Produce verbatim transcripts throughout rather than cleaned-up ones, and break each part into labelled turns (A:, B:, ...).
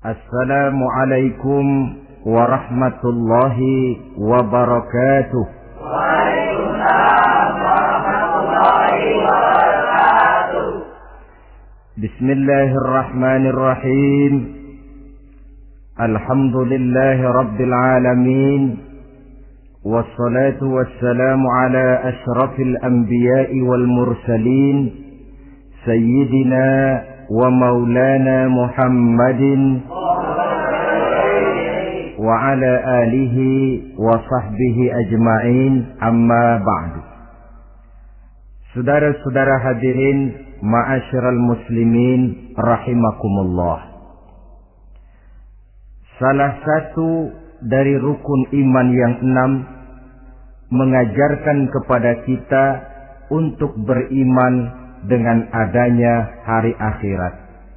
A: Assalamualaikum warahmatullahi wabarakatuh.
B: Waalaikumsalam warahmatullahi wabarakatuh.
A: Bismillahirrahmanirrahim. Alhamdulillahi rabbil alamin. Wassalatu wassalamu ala ashrafil anbiya'i wal mursalin, sayyidina wa maulana Muhammadin wa ala alihi wa sahbihi ajma'in, amma ba'du. Saudara-saudara hadirin, ma'asyiral muslimin rahimakumullah. Salah satu dari rukun iman yang enam mengajarkan kepada kita untuk beriman dengan adanya hari akhirat.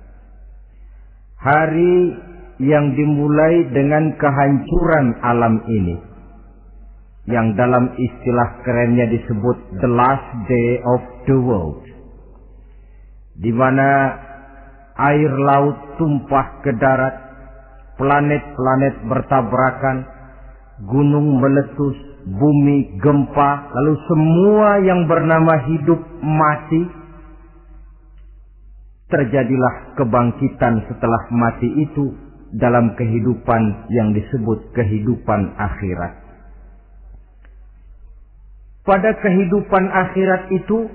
A: Hari yang dimulai dengan kehancuran alam ini, yang dalam istilah kerennya disebut the last day of the world, di mana air laut tumpah ke darat, planet-planet bertabrakan, gunung meletus, bumi gempa, lalu semua yang bernama hidup mati. Terjadilah kebangkitan setelah mati itu dalam kehidupan yang disebut kehidupan akhirat. Pada kehidupan akhirat itu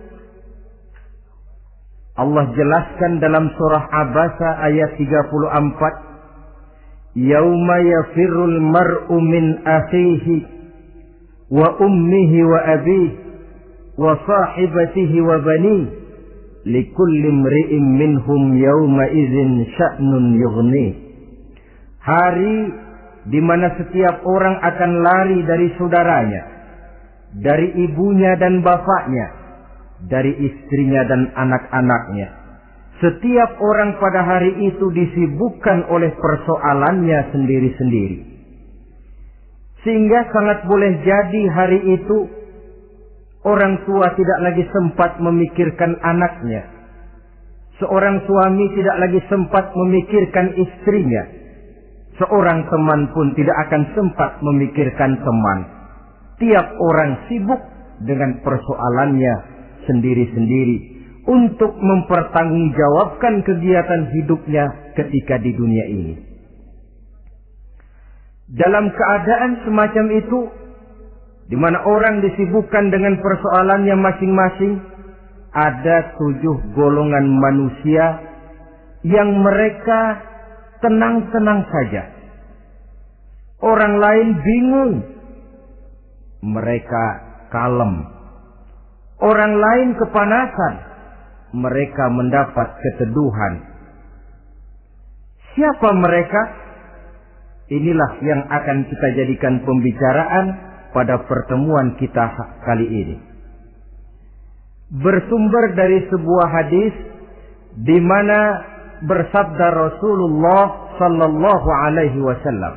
A: Allah jelaskan dalam surah Abasa ayat tiga puluh empat, yauma yafirrul mar'u min akhihi wa ummihi wa abihi wa sahibatihi wa banihi likulli imri'in minhum yawma idzin sya'nun yughni. Hari di mana setiap orang akan lari dari saudaranya, dari ibunya dan bapaknya, dari istrinya dan anak-anaknya. Setiap orang pada hari itu disibukkan oleh persoalannya sendiri-sendiri. Sehingga sangat boleh jadi hari itu orang tua tidak lagi sempat memikirkan anaknya. Seorang suami tidak lagi sempat memikirkan istrinya. Seorang teman pun tidak akan sempat memikirkan teman. Tiap orang sibuk dengan persoalannya sendiri-sendiri untuk mempertanggungjawabkan kegiatan hidupnya ketika di dunia ini. Dalam keadaan semacam itu, di mana orang disibukkan dengan persoalannya masing-masing, ada tujuh golongan manusia yang mereka tenang-tenang saja. Orang lain bingung, mereka kalem. Orang lain kepanasan, mereka mendapat keteduhan. Siapa mereka? Inilah yang akan kita jadikan pembicaraan pada pertemuan kita kali ini. Bersumber dari sebuah hadis di mana bersabda Rasulullah sallallahu alaihi wasallam,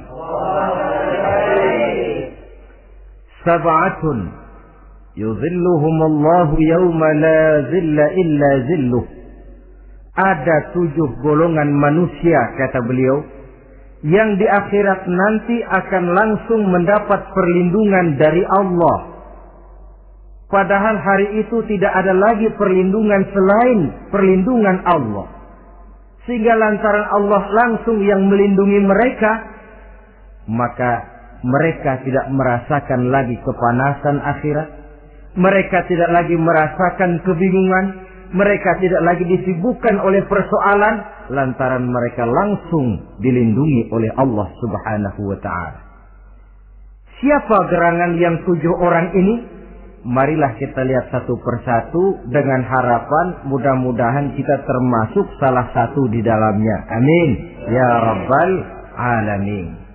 A: sab'atun yuzilluhumullahu yawma la zilla illa zilluh. Ada tujuh golongan manusia, kata beliau, yang di akhirat nanti akan langsung mendapat perlindungan dari Allah. Padahal hari itu tidak ada lagi perlindungan selain perlindungan Allah. Sehingga lantaran Allah langsung yang melindungi mereka, maka mereka tidak merasakan lagi kepanasan akhirat. Mereka tidak lagi merasakan kebingungan. Mereka tidak lagi disibukkan oleh persoalan, lantaran mereka langsung dilindungi oleh Allah subhanahu wa ta'ala. Siapa gerangan yang tujuh orang ini? Marilah kita lihat satu persatu dengan harapan mudah-mudahan kita termasuk salah satu di dalamnya. Amin ya rabbal alamin.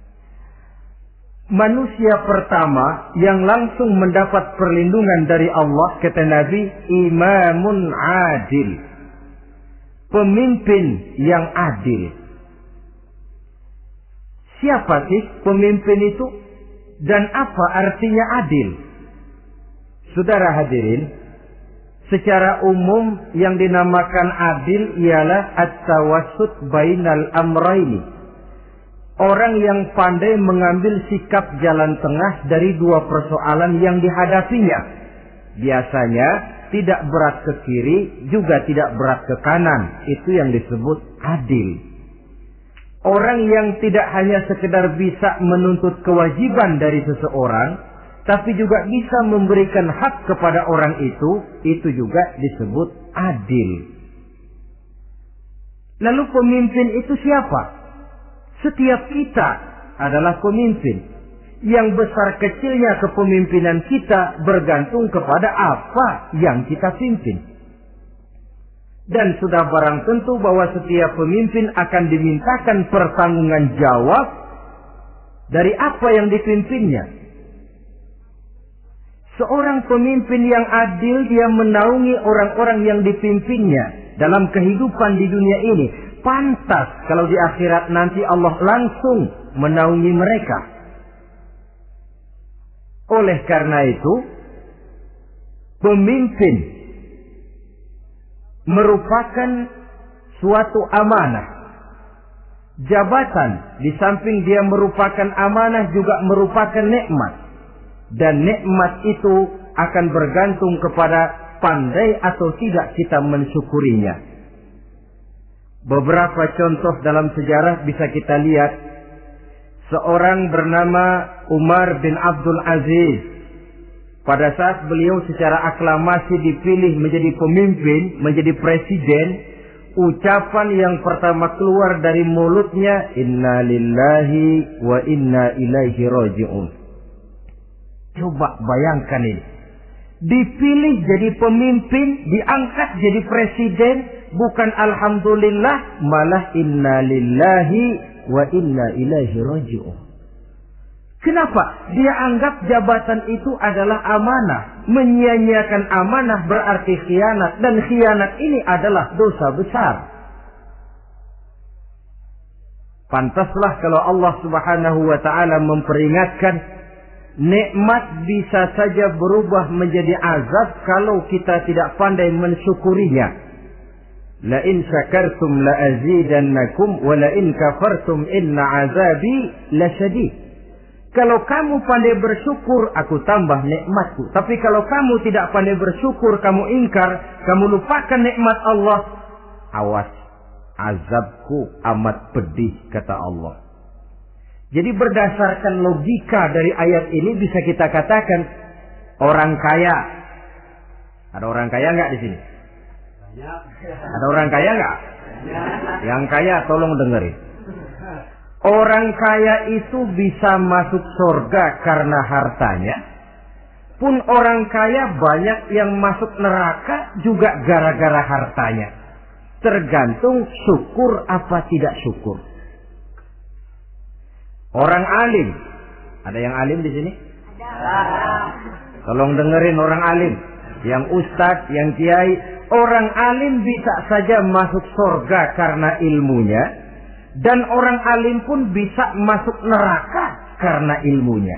A: Manusia pertama yang langsung mendapat perlindungan dari Allah, kata Nabi, imamun adil. Pemimpin yang adil. Siapa sih pemimpin itu? Dan apa artinya adil? Saudara hadirin, Secara umum yang dinamakan adil ialah at-tawassut bainal amraini. Orang yang pandai mengambil sikap jalan tengah dari dua persoalan yang dihadapinya. Biasanya tidak berat ke kiri, juga tidak berat ke kanan. Itu yang disebut adil. Orang yang tidak hanya sekedar bisa menuntut kewajiban dari seseorang, tapi juga bisa memberikan hak kepada orang itu, itu juga disebut adil. Lalu pemimpin itu siapa? Setiap kita adalah pemimpin. Yang besar kecilnya kepemimpinan kita bergantung kepada apa yang kita pimpin. Dan sudah barang tentu bahwa setiap pemimpin akan dimintakan pertanggunggan jawab dari apa yang dipimpinnya. Seorang pemimpin yang adil, dia menaungi orang-orang yang dipimpinnya dalam kehidupan di dunia ini. Pantas kalau di akhirat nanti Allah langsung menaungi mereka. Oleh karena itu, pemimpin merupakan suatu amanah. Jabatan di samping dia merupakan amanah juga merupakan nikmat. Dan nikmat itu akan bergantung kepada pandai atau tidak kita mensyukurinya. Beberapa contoh dalam sejarah bisa kita lihat. Seorang bernama Umar bin Abdul Aziz. Pada saat beliau secara aklamasi dipilih menjadi pemimpin, menjadi presiden, ucapan yang pertama keluar dari mulutnya, Inna lillahi wa inna ilaihi raji'un. Coba bayangkan ini. Dipilih jadi pemimpin, diangkat jadi presiden, bukan alhamdulillah, malah inna lillahi wa inna ilaihi raji'un. Kenapa? Dia anggap jabatan itu adalah amanah. Menyia-nyiakan amanah berarti khianat, dan khianat ini adalah dosa besar. Pantaslah kalau Allah Subhanahu wa taala memperingatkan, nikmat bisa saja berubah menjadi azab kalau kita tidak pandai mensyukurinya. La in syakartum la azidannakum wa la in kafartum inna azabi lasyadid. Kalau kamu pandai bersyukur, aku tambah nikmatku. Tapi kalau kamu tidak pandai bersyukur, kamu ingkar, kamu lupakan nikmat Allah, awas, azabku amat pedih, kata Allah. Jadi berdasarkan logika dari ayat ini bisa kita katakan orang kaya. Ada orang kaya nggak di sini? Ada orang kaya nggak? Yang kaya tolong dengerin. Orang kaya itu bisa masuk surga karena hartanya. Pun orang kaya banyak yang masuk neraka juga gara-gara hartanya. Tergantung syukur apa tidak syukur. Orang alim, ada yang alim di sini? Ada. Tolong dengerin orang alim, yang ustadz, yang kiai. Orang alim bisa saja masuk surga karena ilmunya, dan orang alim pun bisa masuk neraka karena ilmunya.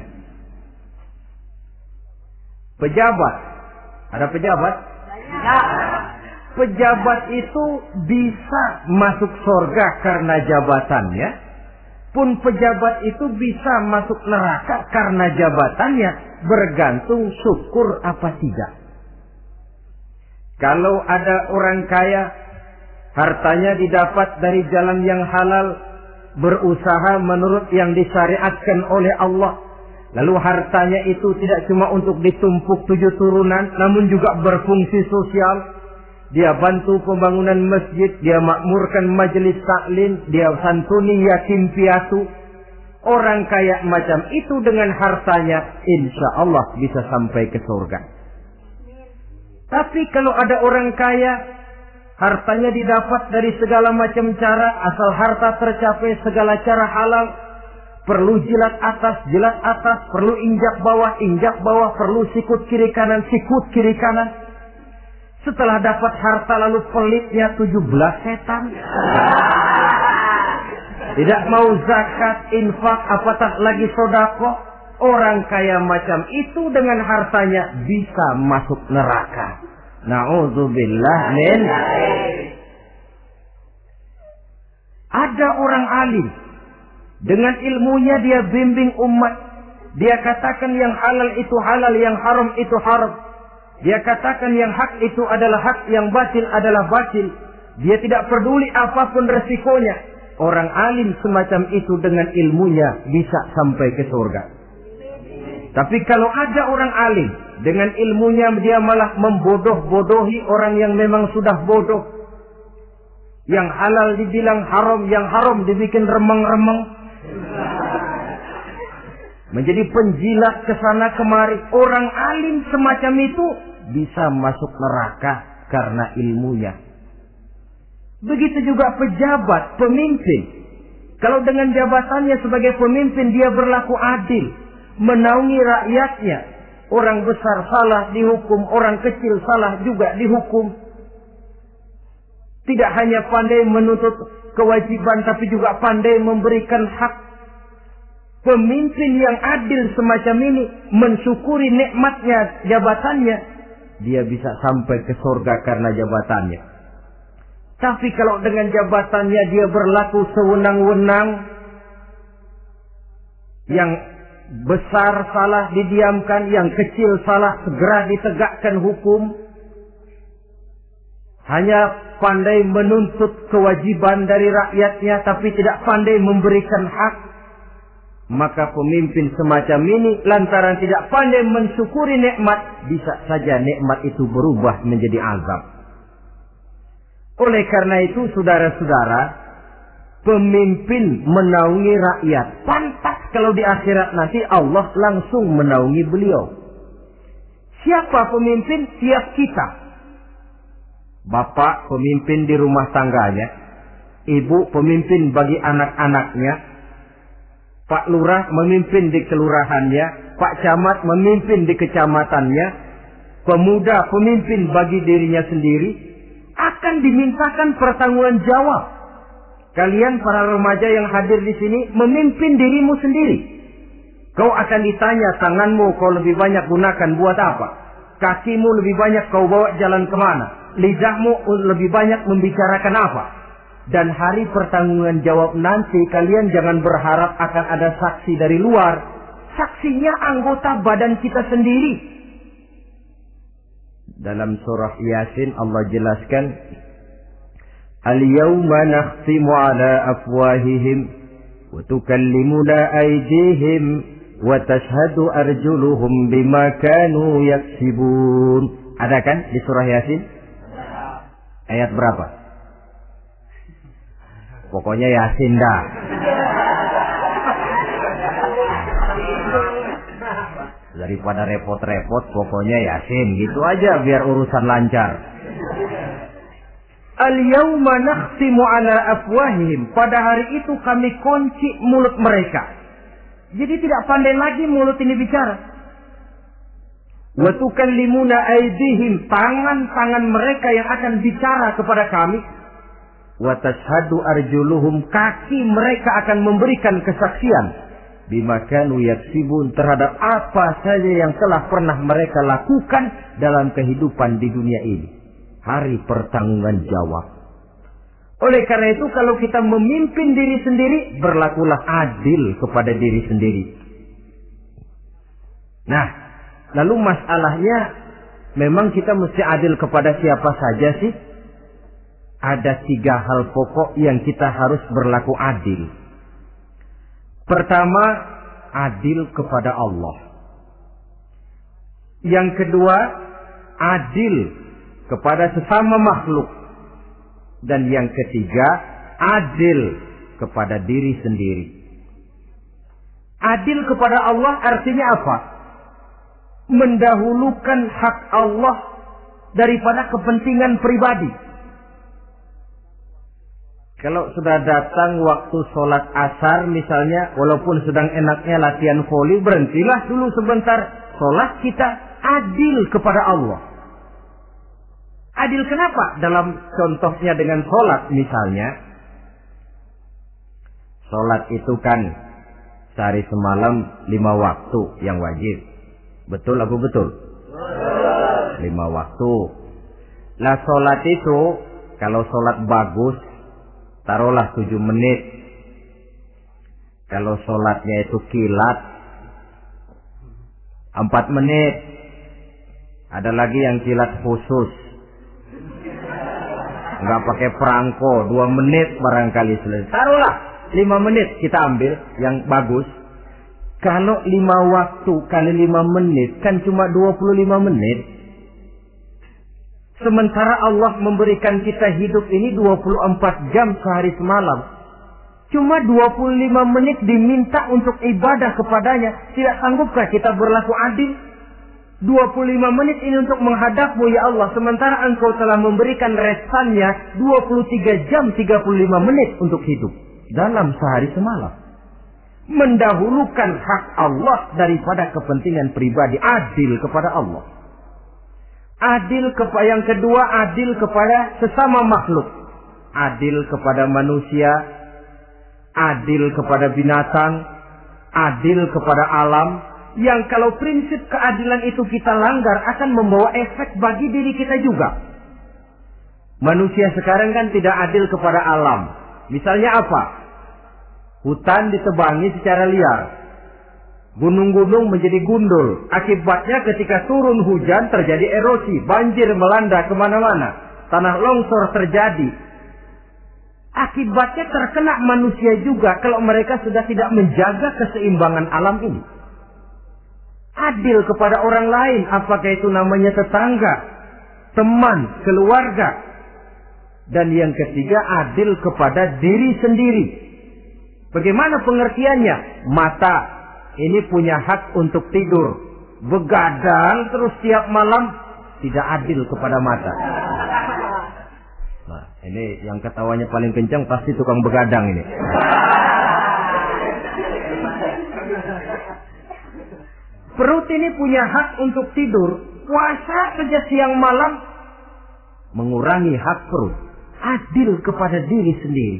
A: Pejabat, ada pejabat? Ya. Pejabat itu bisa masuk surga karena jabatannya. Pun pejabat itu bisa masuk neraka karena jabatannya, bergantung syukur apa tidak. Kalau ada orang kaya, hartanya didapat dari jalan yang halal, berusaha menurut yang disyariatkan oleh Allah. Lalu hartanya itu tidak cuma untuk ditumpuk tujuh turunan, namun juga berfungsi sosial. Dia bantu pembangunan masjid, dia makmurkan majelis taklim, dia santuni yatim piatu. Orang kaya macam itu dengan hartanya, insya Allah bisa sampai ke surga. Tapi kalau ada orang kaya, hartanya didapat dari segala macam cara, asal harta tercapai segala cara halal. Perlu jilat atas, jilat atas, perlu injak bawah, injak bawah, perlu sikut kiri kanan, sikut kiri kanan. Setelah dapat harta lalu pelitnya tujuh belas setan. Tidak mau zakat, infak, apatah lagi sedekah. Orang kaya macam itu dengan hartanya bisa masuk neraka. Na'udzubillah min. Ada orang alim, dengan ilmunya dia bimbing umat. Dia katakan yang halal itu halal, yang haram itu haram. Dia katakan yang hak itu adalah hak, yang batil adalah batil. Dia tidak peduli apapun resikonya. Orang alim semacam itu dengan ilmunya bisa sampai ke surga. Tapi kalau ada orang alim, dengan ilmunya dia malah membodoh-bodohi orang yang memang sudah bodoh. Yang halal dibilang haram, yang haram dibikin remeng-remeng. Menjadi penjilat kesana kemari. Orang alim semacam itu bisa masuk neraka karena ilmunya. Begitu juga pejabat, pemimpin. Kalau dengan jabatannya sebagai pemimpin dia berlaku adil, menaungi rakyatnya. Orang besar salah dihukum, orang kecil salah juga dihukum. Tidak hanya pandai menuntut kewajiban, tapi juga pandai memberikan hak. Pemimpin yang adil semacam ini mensyukuri nikmatnya jabatannya, dia bisa sampai ke surga karena jabatannya. Tapi kalau dengan jabatannya dia berlaku sewenang-wenang, yang besar salah didiamkan, yang kecil salah segera ditegakkan hukum, hanya pandai menuntut kewajiban dari rakyatnya tapi tidak pandai memberikan hak, maka pemimpin semacam ini lantaran tidak pandai mensyukuri nikmat, bisa saja nikmat itu berubah menjadi azab. Oleh karena itu saudara-saudara, pemimpin menaungi rakyat, pantas kalau di akhirat nanti Allah langsung menaungi beliau. Siapa pemimpin? Siap kita. Bapak pemimpin di rumah tangganya, ibu pemimpin bagi anak-anaknya, Pak Lurah memimpin di kelurahannya, Pak Camat memimpin di kecamatannya, pemuda pemimpin bagi dirinya sendiri, akan dimintakan pertanggungan jawab. Kalian para remaja yang hadir di sini memimpin dirimu sendiri. Kau akan ditanya, tanganmu kau lebih banyak gunakan buat apa? Kakimu lebih banyak kau bawa jalan kemana? Lidahmu lebih banyak membicarakan apa? Dan hari pertanggungan jawab nanti kalian jangan berharap akan ada saksi dari luar. Saksinya anggota badan kita sendiri. Dalam surah Yasin Allah jelaskan, Al-yawma nakhtimu ala afwahihim wa tukallimuna aydihim wa tashhadu arjuluhum bima kanu yaksibun. Ada kan di surah Yasin? Ayat berapa? Pokoknya Yasin dah. Daripada repot-repot, pokoknya Yasin. Gitu aja biar urusan lancar. Al-yawma nakhtimu ala afwahihim. Pada hari itu kami kunci mulut mereka. Jadi tidak pandai lagi mulut ini bicara. Wa tukallimuna aydihim, tangan-tangan mereka yang akan bicara kepada kami. Wa tashhadu arjuluhum, kaki mereka akan memberikan kesaksian bima kanu yaksibun, terhadap apa saja yang telah pernah mereka lakukan dalam kehidupan di dunia ini. Hari pertanggungan jawab. Oleh karena itu kalau kita memimpin diri sendiri, berlakulah adil kepada diri sendiri. Nah, lalu masalahnya, memang kita mesti adil kepada siapa saja sih? Ada tiga hal pokok yang kita harus berlaku adil. Pertama, adil kepada Allah. Yang kedua, adil kepada sesama makhluk. Dan yang ketiga, adil kepada diri sendiri. Adil kepada Allah artinya apa? Mendahulukan hak Allah daripada kepentingan pribadi. Kalau sudah datang waktu sholat asar misalnya, walaupun sedang enaknya latihan voli, berhentilah dulu sebentar. Sholat kita adil kepada Allah. Adil kenapa? Dalam contohnya dengan sholat misalnya. Sholat itu kan sehari semalam lima waktu yang wajib. Betul apa betul? Lima waktu. Lah sholat itu, kalau sholat bagus, taruhlah tujuh menit. Kalau sholatnya itu kilat, empat menit. Ada lagi yang kilat khusus, nggak pakai perangko, dua menit barangkali selesai. Taruhlah lima menit kita ambil yang bagus. Kalau lima waktu kali lima menit kan cuma dua puluh lima menit. Sementara Allah memberikan kita hidup ini dua puluh empat jam sehari semalam. Cuma dua puluh lima menit diminta untuk ibadah kepadanya. Tidak sanggupkah kita berlaku adil? dua puluh lima menit ini untuk menghadapmu ya Allah. Sementara engkau telah memberikan restannya dua puluh tiga jam tiga puluh lima menit untuk hidup. Dalam sehari semalam. Mendahulukan hak Allah daripada kepentingan pribadi. Adil kepada Allah. Adil kepada yang kedua, adil kepada sesama makhluk. Adil kepada manusia. Adil kepada binatang. Adil kepada alam. Yang kalau prinsip keadilan itu kita langgar akan membawa efek bagi diri kita juga. Manusia sekarang kan tidak adil kepada alam. Misalnya apa? Hutan ditebangi secara liar. Gunung-gunung menjadi gundul. Akibatnya ketika turun hujan terjadi erosi. Banjir melanda kemana-mana. Tanah longsor terjadi. Akibatnya terkena manusia juga kalau mereka sudah tidak menjaga keseimbangan alam ini. Adil kepada orang lain, apakah itu namanya tetangga, teman, keluarga. Dan yang ketiga, adil kepada diri sendiri. Bagaimana pengertiannya? Mata ini punya hak untuk tidur. Begadang terus tiap malam, tidak adil kepada mata. Nah, ini yang ketawanya paling kencang pasti tukang begadang ini. Perut ini punya hak untuk tidur. Puasa saja siang malam mengurangi hak perut. Adil kepada diri sendiri.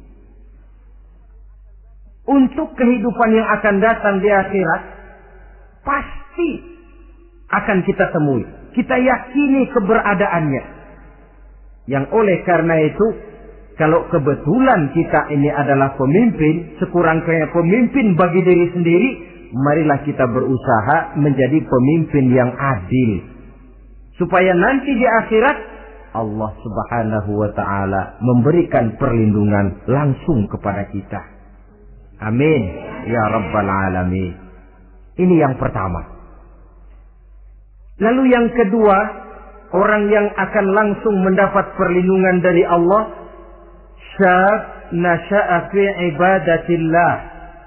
A: Untuk kehidupan yang akan datang di akhirat, pasti akan kita temui. Kita yakini keberadaannya. Yang oleh karena itu, kalau kebetulan kita ini adalah pemimpin, sekurang-kurangnya pemimpin bagi diri sendiri, marilah kita berusaha menjadi pemimpin yang adil. Supaya nanti di akhirat Allah subhanahu wa ta'ala memberikan perlindungan langsung kepada kita. Amin. Ya Rabbal Alamin. Ini yang pertama. Lalu yang kedua, orang yang akan langsung mendapat perlindungan dari Allah, syab nasha'a fi ibadatillah.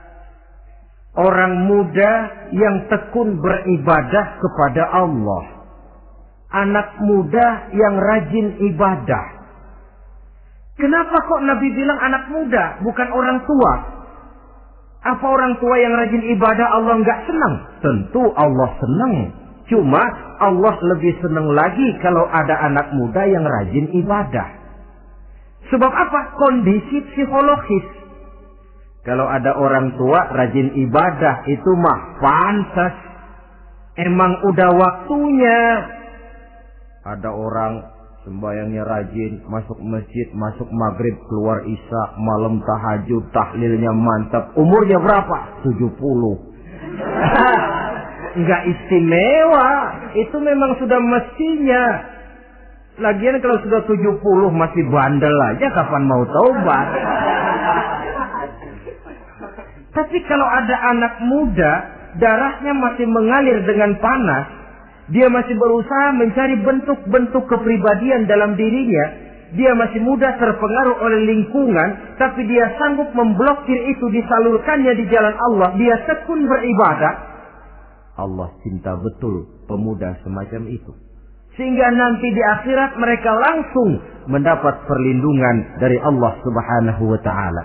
A: Orang muda yang tekun beribadah kepada Allah. Anak muda yang rajin ibadah. Kenapa kok Nabi bilang anak muda, bukan orang tua? Apa orang tua yang rajin ibadah Allah enggak senang? Tentu Allah senang. Cuma Allah lebih senang lagi kalau ada anak muda yang rajin ibadah. Sebab apa? Kondisi psikologis. Kalau ada orang tua rajin ibadah itu mah pantas. Emang udah waktunya. Ada orang sembayangnya rajin, masuk masjid, masuk maghrib, keluar isya, malam tahajud, tahlilnya mantap. Umurnya berapa? tujuh puluh. Enggak istimewa. Itu memang sudah mestinya. Lagian kalau sudah tujuh puluh masih bandel aja, kapan mau taubat? Tapi kalau ada anak muda, darahnya masih mengalir dengan panas, dia masih berusaha mencari bentuk-bentuk kepribadian dalam dirinya, dia masih mudah terpengaruh oleh lingkungan, tapi dia sanggup memblokir itu, disalurkannya di jalan Allah, dia tekun beribadah. Allah cinta betul pemuda semacam itu. Sehingga nanti di akhirat mereka langsung mendapat perlindungan dari Allah subhanahu wa ta'ala.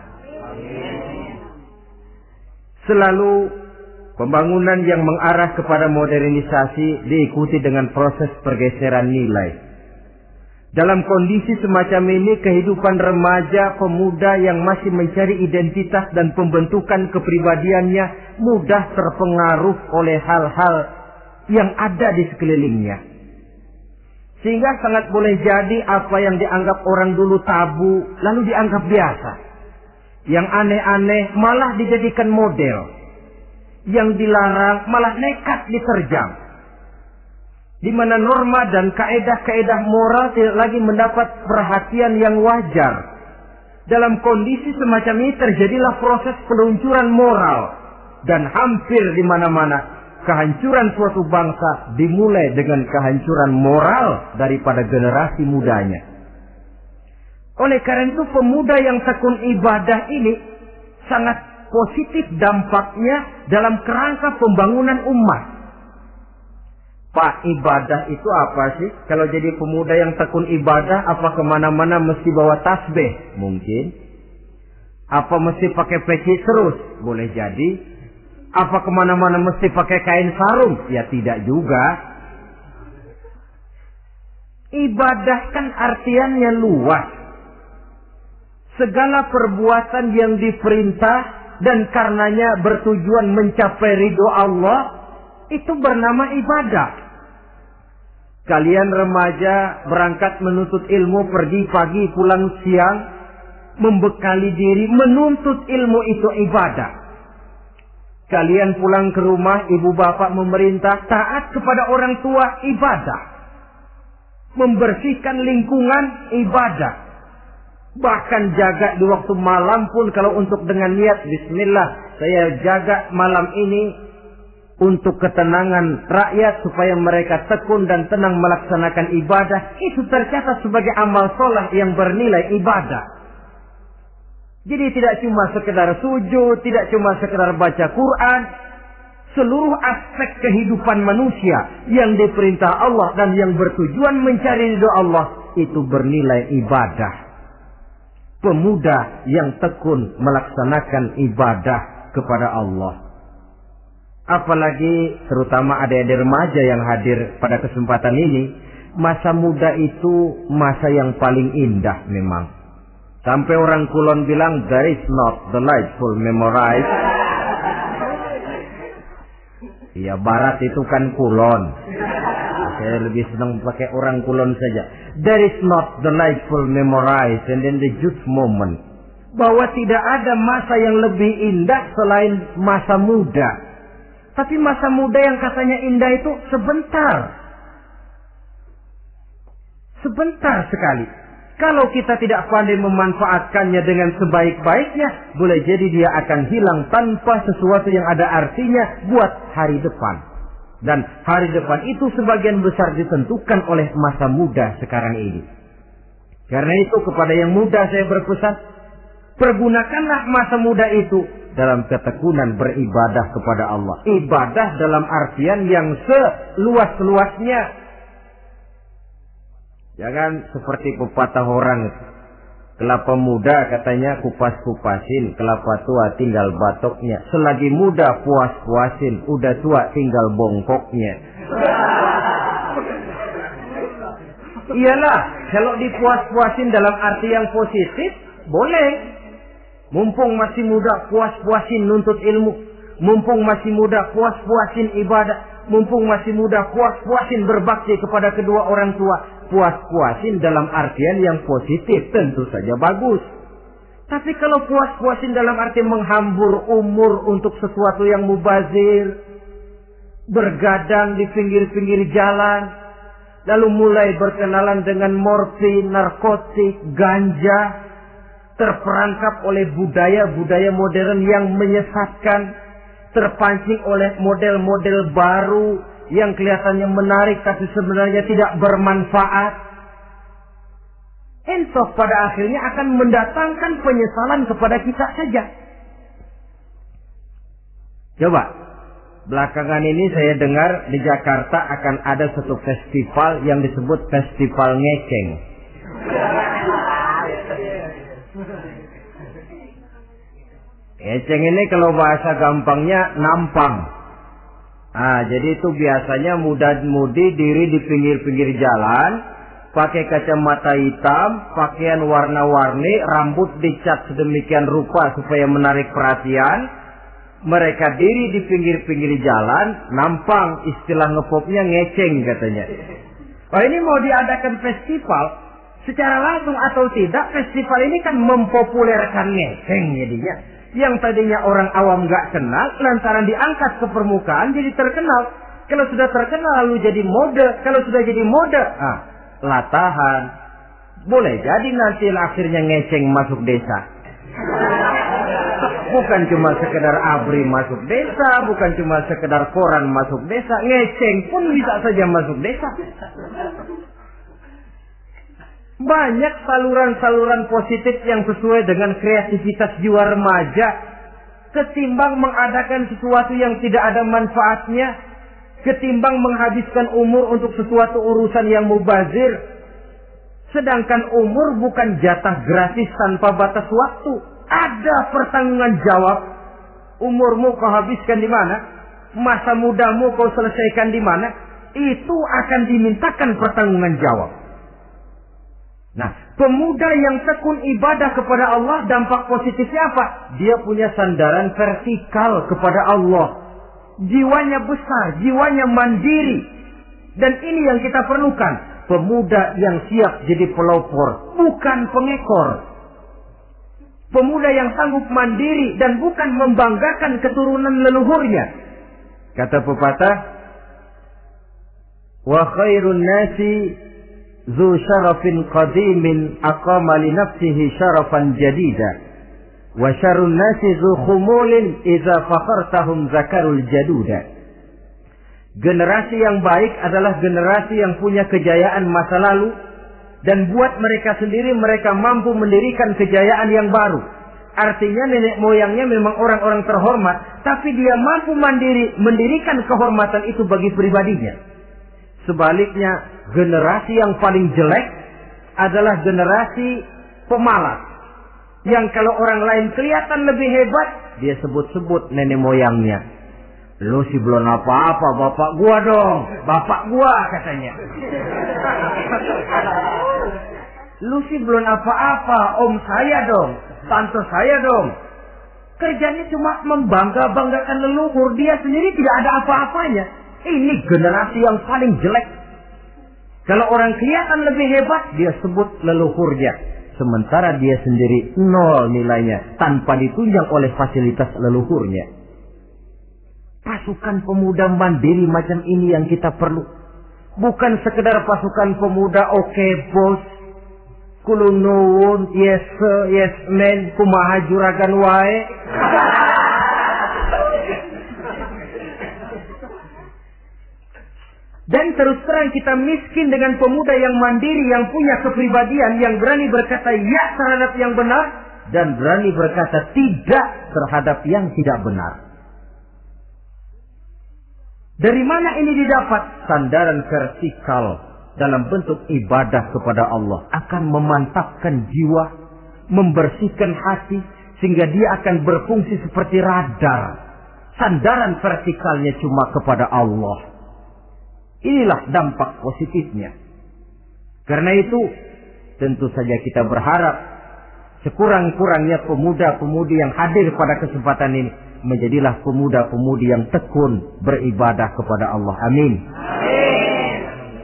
A: Selalu pembangunan yang mengarah kepada modernisasi diikuti dengan proses pergeseran nilai. Dalam kondisi semacam ini, kehidupan remaja, pemuda yang masih mencari identitas dan pembentukan kepribadiannya mudah terpengaruh oleh hal-hal yang ada di sekelilingnya. Sehingga sangat boleh jadi apa yang dianggap orang dulu tabu, lalu dianggap biasa. Yang aneh-aneh malah dijadikan model. Yang dilarang malah nekat diterjang. Di mana norma dan kaedah-kaedah moral tidak lagi mendapat perhatian yang wajar. Dalam kondisi semacam ini terjadilah proses peluncuran moral. Dan hampir di mana-mana kehancuran suatu bangsa dimulai dengan kehancuran moral daripada generasi mudanya. Oleh karena itu pemuda yang tekun ibadah ini sangat positif dampaknya dalam kerangka pembangunan umat. Pak, ibadah itu apa sih? Kalau jadi pemuda yang tekun ibadah, apa kemana-mana mesti bawa tasbih? Mungkin. Apa mesti pakai peci terus? Boleh jadi. Apa kemana-mana mesti pakai kain sarung? Ya tidak juga. Ibadah kan artiannya luas. Segala perbuatan yang diperintah dan karenanya bertujuan mencapai ridho Allah, itu bernama ibadah. Kalian remaja berangkat menuntut ilmu, pergi pagi pulang siang, membekali diri, menuntut ilmu itu ibadah. Kalian pulang ke rumah, ibu bapak memerintah, taat kepada orang tua, ibadah. Membersihkan lingkungan, ibadah. Bahkan jaga di waktu malam pun kalau untuk dengan niat, bismillah, saya jaga malam ini untuk ketenangan rakyat supaya mereka tekun dan tenang melaksanakan ibadah, itu tercatat sebagai amal soleh yang bernilai ibadah. Jadi tidak cuma sekedar sujud, tidak cuma sekedar baca Quran, seluruh aspek kehidupan manusia yang diperintah Allah dan yang bertujuan mencari ridho Allah itu bernilai ibadah. Pemuda yang tekun melaksanakan ibadah kepada Allah. Apalagi terutama adik-adik remaja yang hadir pada kesempatan ini, masa muda itu masa yang paling indah memang. Sampai orang Kulon bilang, there is not delightful memorize. Ya Barat itu kan Kulon. Saya lebih senang pakai orang Kulon saja. There is not delightful memorize and then the youth moment. Bahwa tidak ada masa yang lebih indah selain masa muda. Tapi masa muda yang katanya indah itu sebentar. Sebentar sekali. Kalau kita tidak pandai memanfaatkannya dengan sebaik-baiknya, boleh jadi dia akan hilang tanpa sesuatu yang ada artinya buat hari depan. Dan hari depan itu sebagian besar ditentukan oleh masa muda sekarang ini. Karena itu kepada yang muda saya berpesan, pergunakanlah masa muda itu dalam ketekunan beribadah kepada Allah. Ibadah dalam artian yang seluas-luasnya. Jangan seperti pepatah orang, kelapa muda katanya kupas-kupasin, kelapa tua tinggal batoknya. Selagi muda puas-puasin, udah tua tinggal bongkoknya. Iyalah, kalau dipuas-puasin dalam arti yang positif, boleh. Mumpung masih muda, puas-puasin nuntut ilmu. Mumpung masih muda, puas-puasin ibadah. Mumpung masih muda, puas-puasin berbakti kepada kedua orang tua. Puas-puasin dalam artian yang positif, tentu saja bagus. Tapi kalau puas-puasin dalam arti menghambur umur untuk sesuatu yang mubazir, bergadang di pinggir-pinggir jalan, lalu mulai berkenalan dengan morfin, narkotik, ganja, terperangkap oleh budaya-budaya modern yang menyesatkan, terpancing oleh model-model baru yang kelihatannya menarik tapi sebenarnya tidak bermanfaat. Entah pada akhirnya akan mendatangkan penyesalan kepada kita saja. Coba, belakangan ini saya dengar di Jakarta akan ada satu festival yang disebut Festival Ngeceng. Ngeceng ini kalau bahasa gampangnya nampang. Ah, jadi itu biasanya muda-mudi diri di pinggir-pinggir jalan, pakai kacamata hitam, pakaian warna-warni, rambut dicat sedemikian rupa supaya menarik perhatian. Mereka diri di pinggir-pinggir jalan, nampang, istilah ngepopnya ngeceng katanya. Oh, ini mau diadakan festival, secara langsung atau tidak, festival ini kan mempopulerkan ngeceng jadinya. Yang tadinya orang awam gak kenal, lantaran diangkat ke permukaan jadi terkenal. Kalau sudah terkenal lalu jadi mode, kalau sudah jadi mode, ah, latahan. Boleh jadi nanti akhirnya ngeceng masuk desa. Bukan cuma sekedar abri masuk desa, bukan cuma sekedar koran masuk desa, ngeceng pun bisa saja masuk desa. Banyak saluran-saluran positif yang sesuai dengan kreativitas jiwa remaja, ketimbang mengadakan sesuatu yang tidak ada manfaatnya, ketimbang menghabiskan umur untuk sesuatu urusan yang mubazir. Sedangkan umur bukan jatah gratis tanpa batas waktu. Ada pertanggungan jawab. Umurmu kau habiskan di mana? Masa mudamu kau selesaikan di mana? Itu akan dimintakan pertanggungan jawab. Nah, pemuda yang tekun ibadah kepada Allah, dampak positifnya apa? Dia punya sandaran vertikal kepada Allah. Jiwanya besar, jiwanya mandiri. Dan ini yang kita perlukan. Pemuda yang siap jadi pelopor, bukan pengekor. Pemuda yang sanggup mandiri dan bukan membanggakan keturunan leluhurnya. Kata pepatah, wa khairun nasi zu syarafin qadimin aqama li nafsihi syarafan jadida. Wa syarrun nasi zu khumulin idza fakhartahum zakarul jaduda. Generasi yang baik adalah generasi yang punya kejayaan masa lalu, dan buat mereka sendiri mereka mampu mendirikan kejayaan yang baru. Artinya nenek moyangnya memang orang-orang terhormat, tapi dia mampu mandiri mendirikan kehormatan itu bagi pribadinya. Sebaliknya, generasi yang paling jelek adalah generasi pemalas, yang kalau orang lain kelihatan lebih hebat, dia sebut-sebut nenek moyangnya. Lu sih belum apa-apa, bapak gua dong. Bapak gua katanya. Lu sih belum apa-apa, om saya dong. Tante saya dong. Kerjanya cuma membangga-banggakan leluhur. Dia sendiri tidak ada apa-apanya. Ini generasi yang paling jelek. Kalau orang kelihatan lebih hebat, dia sebut leluhurnya. Sementara dia sendiri nol nilainya, tanpa ditunjang oleh fasilitas leluhurnya. Pasukan pemuda mandiri macam ini yang kita perlu. Bukan sekedar pasukan pemuda oke okay, bos, kulunun, yes sir, yes man, kumaha juragan wae. Dan terus terang kita miskin dengan pemuda yang mandiri, yang punya kepribadian, yang berani berkata ya terhadap yang benar, dan berani berkata tidak terhadap yang tidak benar. Dari mana ini didapat? Sandaran vertikal dalam bentuk ibadah kepada Allah akan memantapkan jiwa, membersihkan hati, sehingga dia akan berfungsi seperti radar. Sandaran vertikalnya cuma kepada Allah. Inilah dampak positifnya. Karena itu, tentu saja kita berharap sekurang-kurangnya pemuda-pemudi yang hadir pada kesempatan ini menjadilah pemuda-pemudi yang tekun beribadah kepada Allah. Amin.
B: Amin.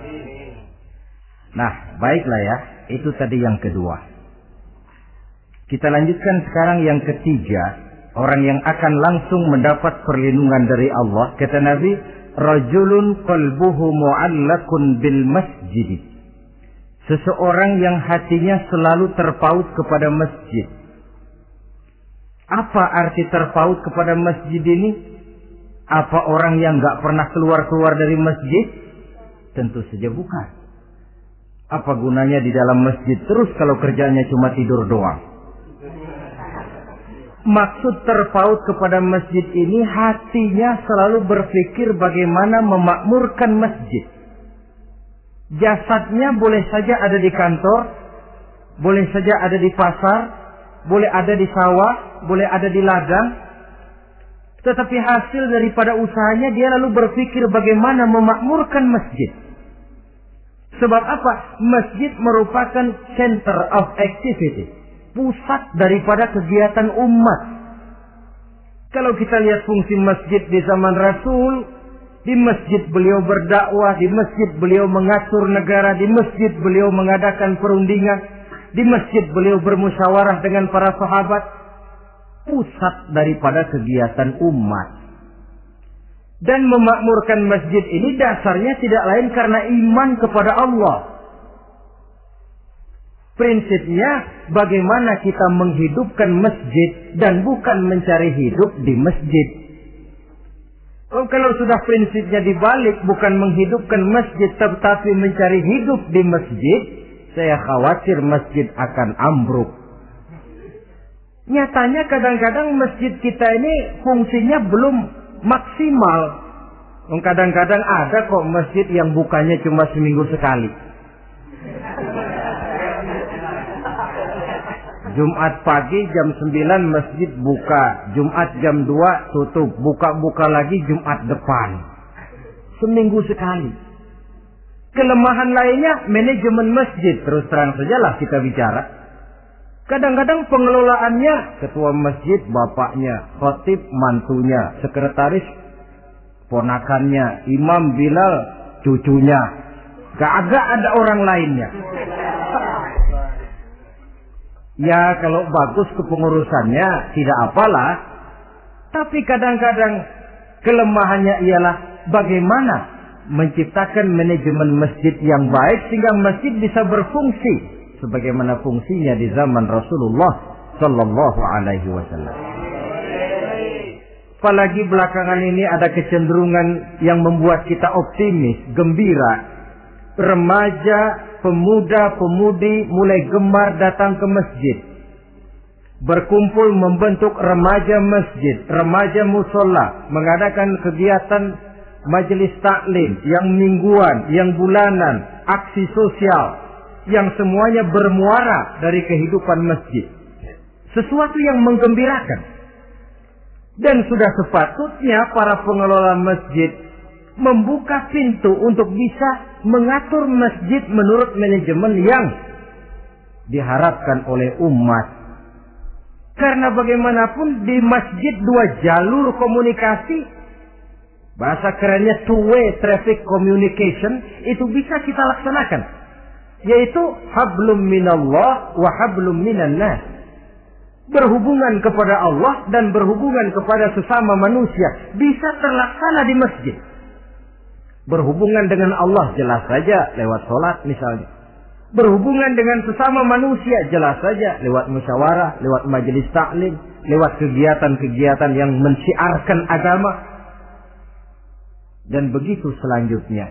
A: Nah, baiklah ya. Itu tadi yang kedua. Kita lanjutkan sekarang yang ketiga. Orang yang akan langsung mendapat perlindungan dari Allah. Kata Nabi, rajulun qalbuhu mu'allakun bil masjid. Seseorang yang hatinya selalu terpaut kepada masjid. Apa arti terpaut kepada masjid ini? Apa orang yang gak pernah keluar-keluar dari masjid? Tentu saja bukan. Apa gunanya di dalam masjid terus kalau kerjanya cuma tidur doang? Maksud terpaut kepada masjid ini, hatinya selalu berpikir bagaimana memakmurkan masjid. Jasadnya boleh saja ada di kantor, boleh saja ada di pasar, boleh ada di sawah, boleh ada di ladang. Tetapi hasil daripada usahanya dia lalu berpikir bagaimana memakmurkan masjid. Sebab apa? Masjid merupakan center of activity, pusat daripada kegiatan umat. Kalau kita lihat fungsi masjid di zaman Rasul, Di masjid beliau berdakwah, di masjid beliau mengatur negara, di masjid beliau mengadakan perundingan, di masjid beliau bermusyawarah dengan para sahabat. Pusat daripada kegiatan umat. Dan memakmurkan masjid ini dasarnya tidak lain karena iman kepada Allah. Prinsipnya bagaimana kita menghidupkan masjid dan bukan mencari hidup di masjid. Oh, kalau sudah prinsipnya dibalik, bukan menghidupkan masjid tetapi mencari hidup di masjid, saya khawatir masjid akan ambruk. Nyatanya kadang-kadang masjid kita ini fungsinya belum maksimal. Kadang-kadang ada kok masjid yang bukanya cuma seminggu sekali. Jumat pagi jam sembilan masjid buka, Jumat jam dua tutup, buka-buka lagi Jumat depan. Seminggu sekali. Kelemahan lainnya manajemen masjid, terus terang sajalah kita bicara. Kadang-kadang pengelolaannya ketua masjid bapaknya, khatib mantunya, sekretaris ponakannya, imam Bilal cucunya. Gak ada orang lainnya. Ya kalau bagus kepengurusannya tidak apalah. Tapi kadang-kadang kelemahannya ialah bagaimana menciptakan manajemen masjid yang baik sehingga masjid bisa berfungsi sebagaimana fungsinya di zaman Rasulullah Sallallahu Alaihi Wasallam. Apalagi belakangan ini ada kecenderungan yang membuat kita optimis, gembira. Remaja, pemuda, pemudi mulai gemar datang ke masjid. Berkumpul membentuk remaja masjid, remaja musola, mengadakan kegiatan majelis taklim yang mingguan, yang bulanan, aksi sosial, yang semuanya bermuara dari kehidupan masjid. Sesuatu yang menggembirakan. Dan sudah sepatutnya para pengelola masjid membuka pintu untuk bisa mengatur masjid menurut manajemen yang diharapkan oleh umat. Karena bagaimanapun di masjid dua jalur komunikasi, bahasa kerennya two way traffic communication, itu bisa kita laksanakan. Yaitu hablum minallah wa hablum minan nas. Berhubungan kepada Allah dan berhubungan kepada sesama manusia bisa terlaksana di masjid. Berhubungan dengan Allah jelas saja lewat sholat misalnya. Berhubungan dengan sesama manusia jelas saja lewat musyawarah, lewat majelis taklim, lewat kegiatan-kegiatan yang mensiarkan agama. Dan begitu selanjutnya.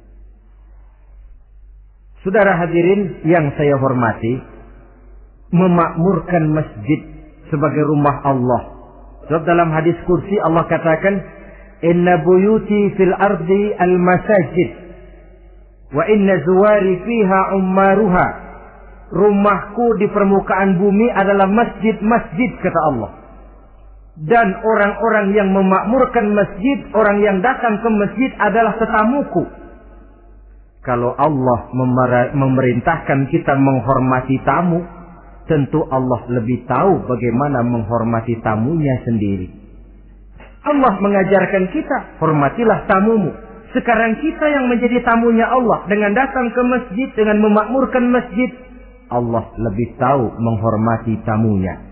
A: Saudara hadirin yang saya hormati, memakmurkan masjid sebagai rumah Allah. Sebab dalam hadis kursi Allah katakan, Inna buyuti fil ardi al-masajid wa inna zuwari fiha ummaruha. Rumahku di permukaan bumi adalah masjid-masjid, kata Allah. Dan orang-orang yang memakmurkan masjid, orang yang datang ke masjid adalah tetamuku. Kalau Allah memerintahkan kita menghormati tamu, tentu Allah lebih tahu bagaimana menghormati tamunya sendiri. Allah mengajarkan kita, hormatilah tamumu. Sekarang kita yang menjadi tamunya Allah dengan datang ke masjid, dengan memakmurkan masjid, Allah lebih tahu menghormati tamunya.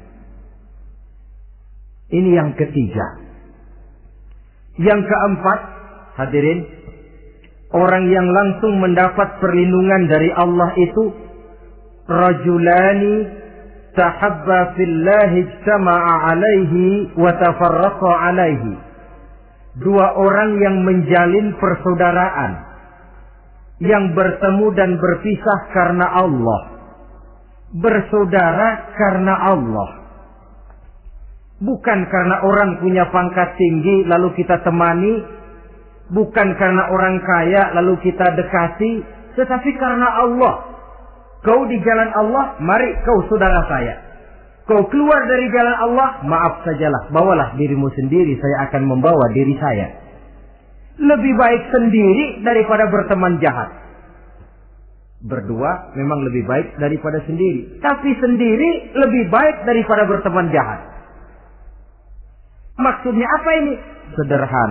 A: Ini yang ketiga. Yang keempat, hadirin, orang yang langsung mendapat perlindungan dari Allah itu rajulani tahabba fillahi ijtama'a alaihi wa tafarraqa alaihi. Dua orang yang menjalin persaudaraan, yang bertemu dan berpisah karena Allah, bersaudara karena Allah, bukan karena orang punya pangkat tinggi lalu kita temani, bukan karena orang kaya lalu kita dekati, tetapi karena Allah. Kau di jalan Allah, mari kau saudara saya. Kau keluar dari jalan Allah, maaf sajalah, bawalah dirimu sendiri, saya akan membawa diri saya. Lebih baik sendiri daripada berteman jahat. Berdua memang lebih baik daripada sendiri, tapi sendiri lebih baik daripada berteman jahat. Maksudnya apa ini? Sederhana.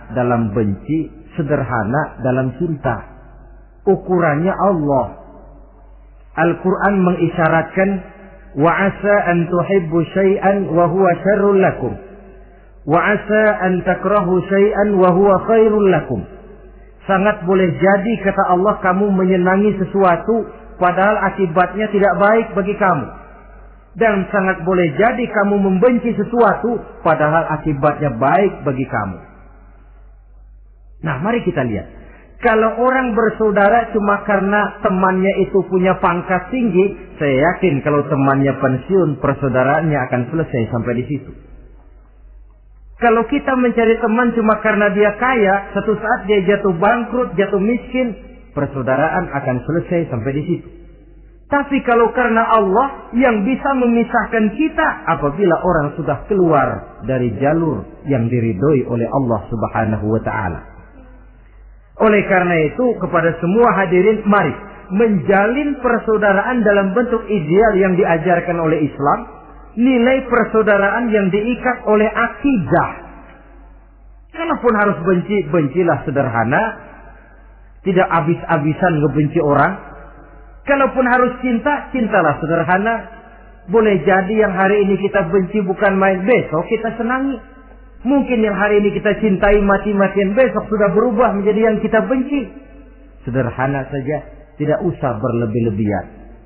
A: dalam benci, sederhana dalam cinta. Ukurannya Allah. Al-Quran mengisyaratkan, wa asa an tuhibbu syai'an wa huwa syarrul lakum, wa asa an takrahu syai'an wa huwa khairul lakum. Sangat boleh jadi, kata Allah, kamu menyenangi sesuatu padahal akibatnya tidak baik bagi kamu. Dan sangat boleh jadi kamu membenci sesuatu padahal akibatnya baik bagi kamu. Nah, mari kita lihat. Kalau orang bersaudara cuma karena temannya itu punya pangkat tinggi, saya yakin kalau temannya pensiun, persaudaraannya akan selesai sampai di situ. Kalau kita mencari teman cuma karena dia kaya, satu saat dia jatuh bangkrut, jatuh miskin, persaudaraan akan selesai sampai di situ. Tapi kalau karena Allah yang bisa memisahkan kita apabila orang sudah keluar dari jalur yang diridhoi oleh Allah Subhanahu wa taala. Oleh karena itu, kepada semua hadirin, mari menjalin persaudaraan dalam bentuk ideal yang diajarkan oleh Islam, nilai persaudaraan yang diikat oleh akidah. Kalaupun harus benci, bencilah sederhana, tidak habis-habisan ngebenci orang. Kalaupun harus cinta, cintalah sederhana. Boleh jadi yang hari ini kita benci bukan main, besok kita senangi. Mungkin yang hari ini kita cintai mati-matian, besok sudah berubah menjadi yang kita benci. Sederhana saja, tidak usah berlebih-lebihan.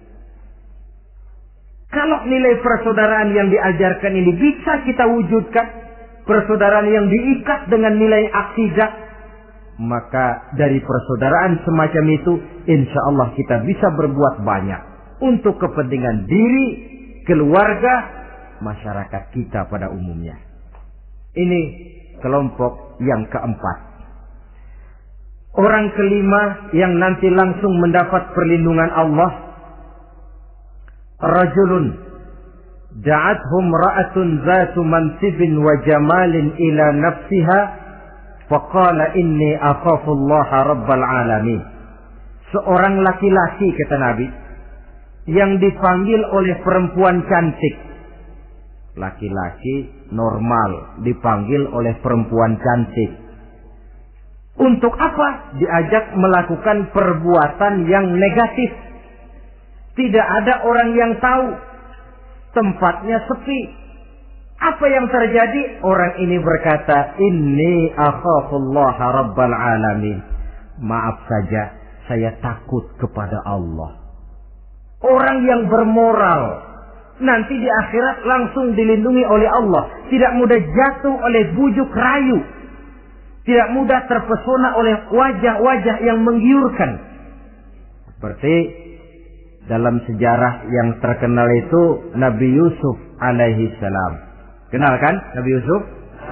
A: Kalau nilai persaudaraan yang diajarkan ini bisa kita wujudkan, persaudaraan yang diikat dengan nilai akidah, maka dari persaudaraan semacam itu, insya Allah kita bisa berbuat banyak untuk kepentingan diri, keluarga, masyarakat kita pada umumnya. Ini kelompok yang keempat. Orang kelima yang nanti langsung mendapat perlindungan Allah, rajulun da'athum ra'atun zatu mansibin wa jamalin ila nafsiha faqala inni akhafullaha rabbal alamin. Seorang laki-laki, kata Nabi, yang dipanggil oleh perempuan cantik. Laki-laki normal dipanggil oleh perempuan cantik. Untuk apa? Diajak melakukan perbuatan yang negatif. Tidak ada orang yang tahu. Tempatnya sepi. Apa yang terjadi? Orang ini berkata, inni akhafullaha rabbal alamin. Maaf saja, saya takut kepada Allah. Orang yang bermoral nanti di akhirat langsung dilindungi oleh Allah. Tidak mudah jatuh oleh bujuk rayu. Tidak mudah terpesona oleh wajah-wajah yang menggiurkan. Seperti dalam sejarah yang terkenal itu Nabi Yusuf alaihi salam. Kenal kan Nabi Yusuf?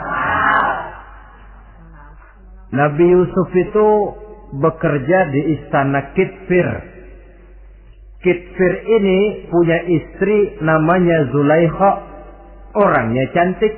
A: Nabi Yusuf itu bekerja di istana Kitfir. Kitfir ini punya istri namanya Zulaikha. Orangnya cantik.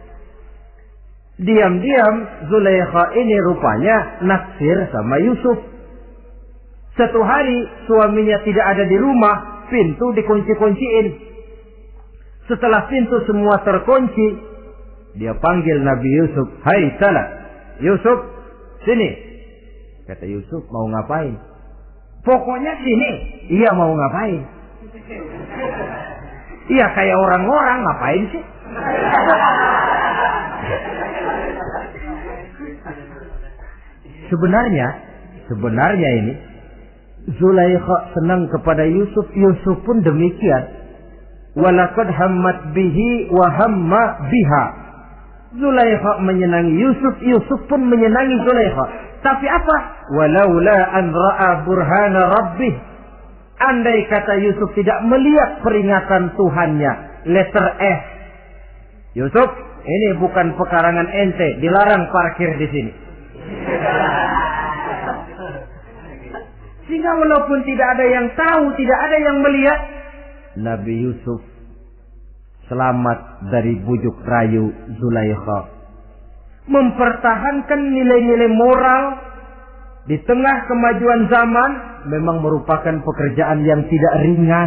A: Diam-diam Zulaikha ini rupanya naksir sama Yusuf. Satu hari suaminya tidak ada di rumah, pintu dikunci-kunciin. Setelah pintu semua terkunci, dia panggil Nabi Yusuf, "Hai Salah, Yusuf, sini." Kata Yusuf, "Mau ngapain?" "Pokoknya sini." "Iya, mau ngapain?" "Iya, kayak orang-orang, ngapain sih?" Sebenarnya, sebenarnya ini Zulaikha senang kepada Yusuf, Yusuf pun demikian. Walaqad hammat bihi wa hamma biha. Zulaikha menyenangi Yusuf, Yusuf pun menyenangi Zulaikha. Tapi apa? Walaula an ra'a burhana rabbih. Andai kata Yusuf tidak melihat peringatan Tuhannya, letter F. Yusuf, ini bukan pekarangan ente, dilarang parkir di sini. Sehingga walaupun tidak ada yang tahu, tidak ada yang melihat, Nabi Yusuf selamat dari bujuk rayu Zulaikha. Mempertahankan nilai-nilai moral di tengah kemajuan zaman memang merupakan pekerjaan yang tidak ringan.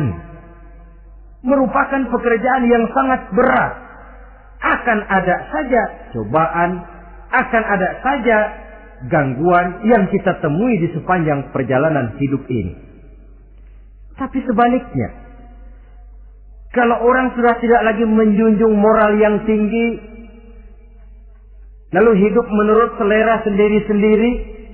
A: Merupakan pekerjaan yang sangat berat. Akan ada saja cobaan, akan ada saja gangguan yang kita temui di sepanjang perjalanan hidup ini. Tapi sebaliknya, kalau orang sudah tidak lagi menjunjung moral yang tinggi, lalu hidup menurut selera sendiri-sendiri,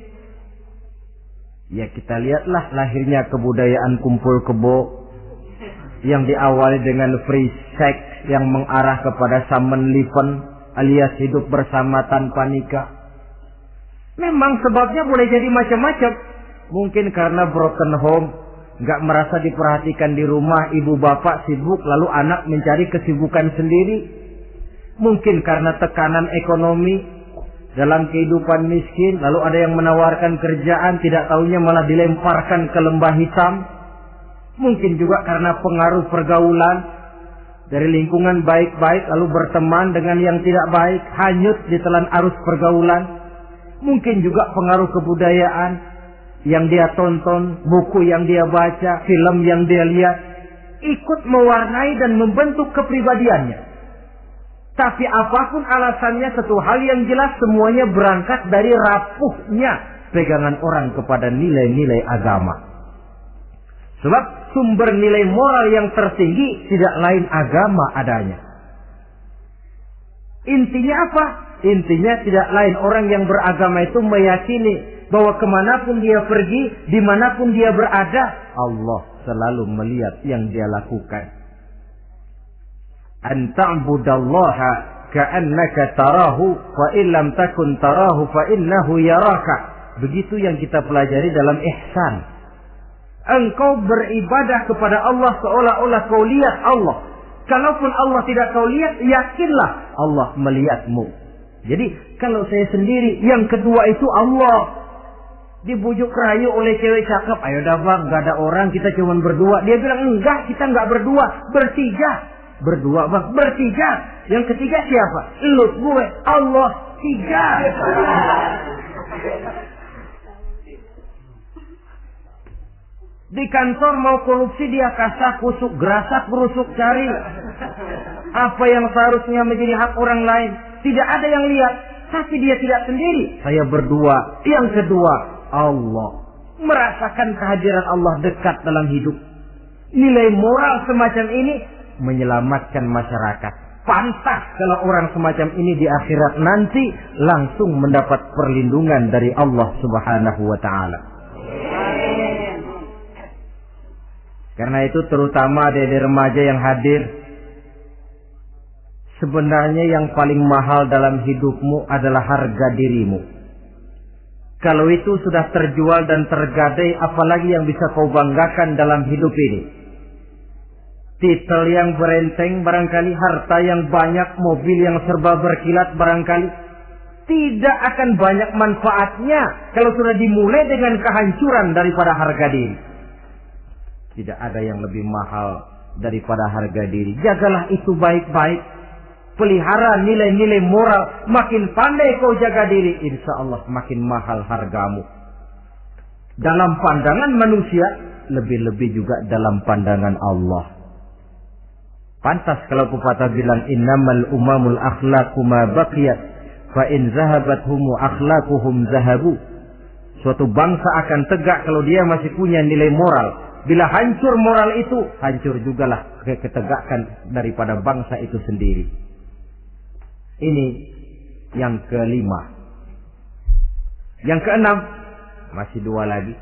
A: ya kita lihatlah lahirnya kebudayaan kumpul kebo yang diawali dengan free sex yang mengarah kepada samenleving alias hidup bersama tanpa nikah. Memang sebabnya boleh jadi macam-macam. Mungkin karena broken home, nggak merasa diperhatikan di rumah, ibu bapak sibuk lalu anak mencari kesibukan sendiri. Mungkin karena tekanan ekonomi dalam kehidupan miskin, lalu ada yang menawarkan kerjaan, tidak taunya malah dilemparkan ke lembah hitam. Mungkin juga karena pengaruh pergaulan dari lingkungan baik-baik lalu berteman dengan yang tidak baik, hanyut di telan arus pergaulan. Mungkin juga pengaruh kebudayaan yang dia tonton, buku yang dia baca, film yang dia lihat, ikut mewarnai dan membentuk kepribadiannya. Tapi apapun alasannya, satu hal yang jelas, semuanya berangkat dari rapuhnya pegangan orang kepada nilai-nilai agama. Sebab sumber nilai moral yang tertinggi tidak lain agama adanya. Intinya apa? Intinya tidak lain, orang yang beragama itu meyakini bahwa kemanapun dia pergi, dimanapun dia berada, Allah selalu melihat yang dia lakukan. An ta'budallaha ka'annaka tarahu fa illam takun tarahu fa innahu yaraka. Begitu yang kita pelajari dalam ihsan. Engkau beribadah kepada Allah seolah-olah kau lihat Allah. Kalaupun Allah tidak kau lihat, yakinlah Allah melihatmu. Jadi kalau saya sendiri, yang kedua itu Allah. Dibujuk rayu oleh cewek cakep, ayo dah bang, gak ada orang, kita cuma berdua. Dia bilang enggak, kita enggak berdua, bertiga. Berdua bang, bertiga. Yang ketiga siapa? Lu, gue, Allah, tiga. Di kantor mau korupsi dia kasak kusuk, gerasak berusuk cari apa yang seharusnya menjadi hak orang lain. Tidak ada yang lihat, tapi dia tidak sendiri. Saya berdua. Yang kedua, Allah. Merasakan kehadiran Allah dekat dalam hidup. Nilai moral semacam ini menyelamatkan masyarakat. Pantas kalau orang semacam ini di akhirat nanti langsung mendapat perlindungan dari Allah Subhanahu wa taala. Karena itu terutama adik-adik remaja yang hadir, sebenarnya yang paling mahal dalam hidupmu adalah harga dirimu. Kalau itu sudah terjual dan tergadai, apalagi yang bisa kau banggakan dalam hidup ini? Titel yang berenteng barangkali, harta yang banyak, mobil yang serba berkilat barangkali. Tidak akan banyak manfaatnya kalau sudah dimulai dengan kehancuran daripada harga diri. Tidak ada yang lebih mahal daripada harga diri. Jagalah itu baik-baik. Pelihara nilai-nilai moral. Makin pandai kau jaga diri, insya Allah makin mahal hargamu. Dalam pandangan manusia, lebih-lebih juga dalam pandangan Allah. Pantas kalau pepatah bilang, innamal umamul akhlaqu ma baqiyat, fa in zahabathum akhlaquhum zahabu. Suatu bangsa akan tegak kalau dia masih punya nilai moral. Bila hancur moral itu, hancur jugalah ketegakan daripada bangsa itu sendiri. Ini yang kelima. Yang keenam, masih dua lagi.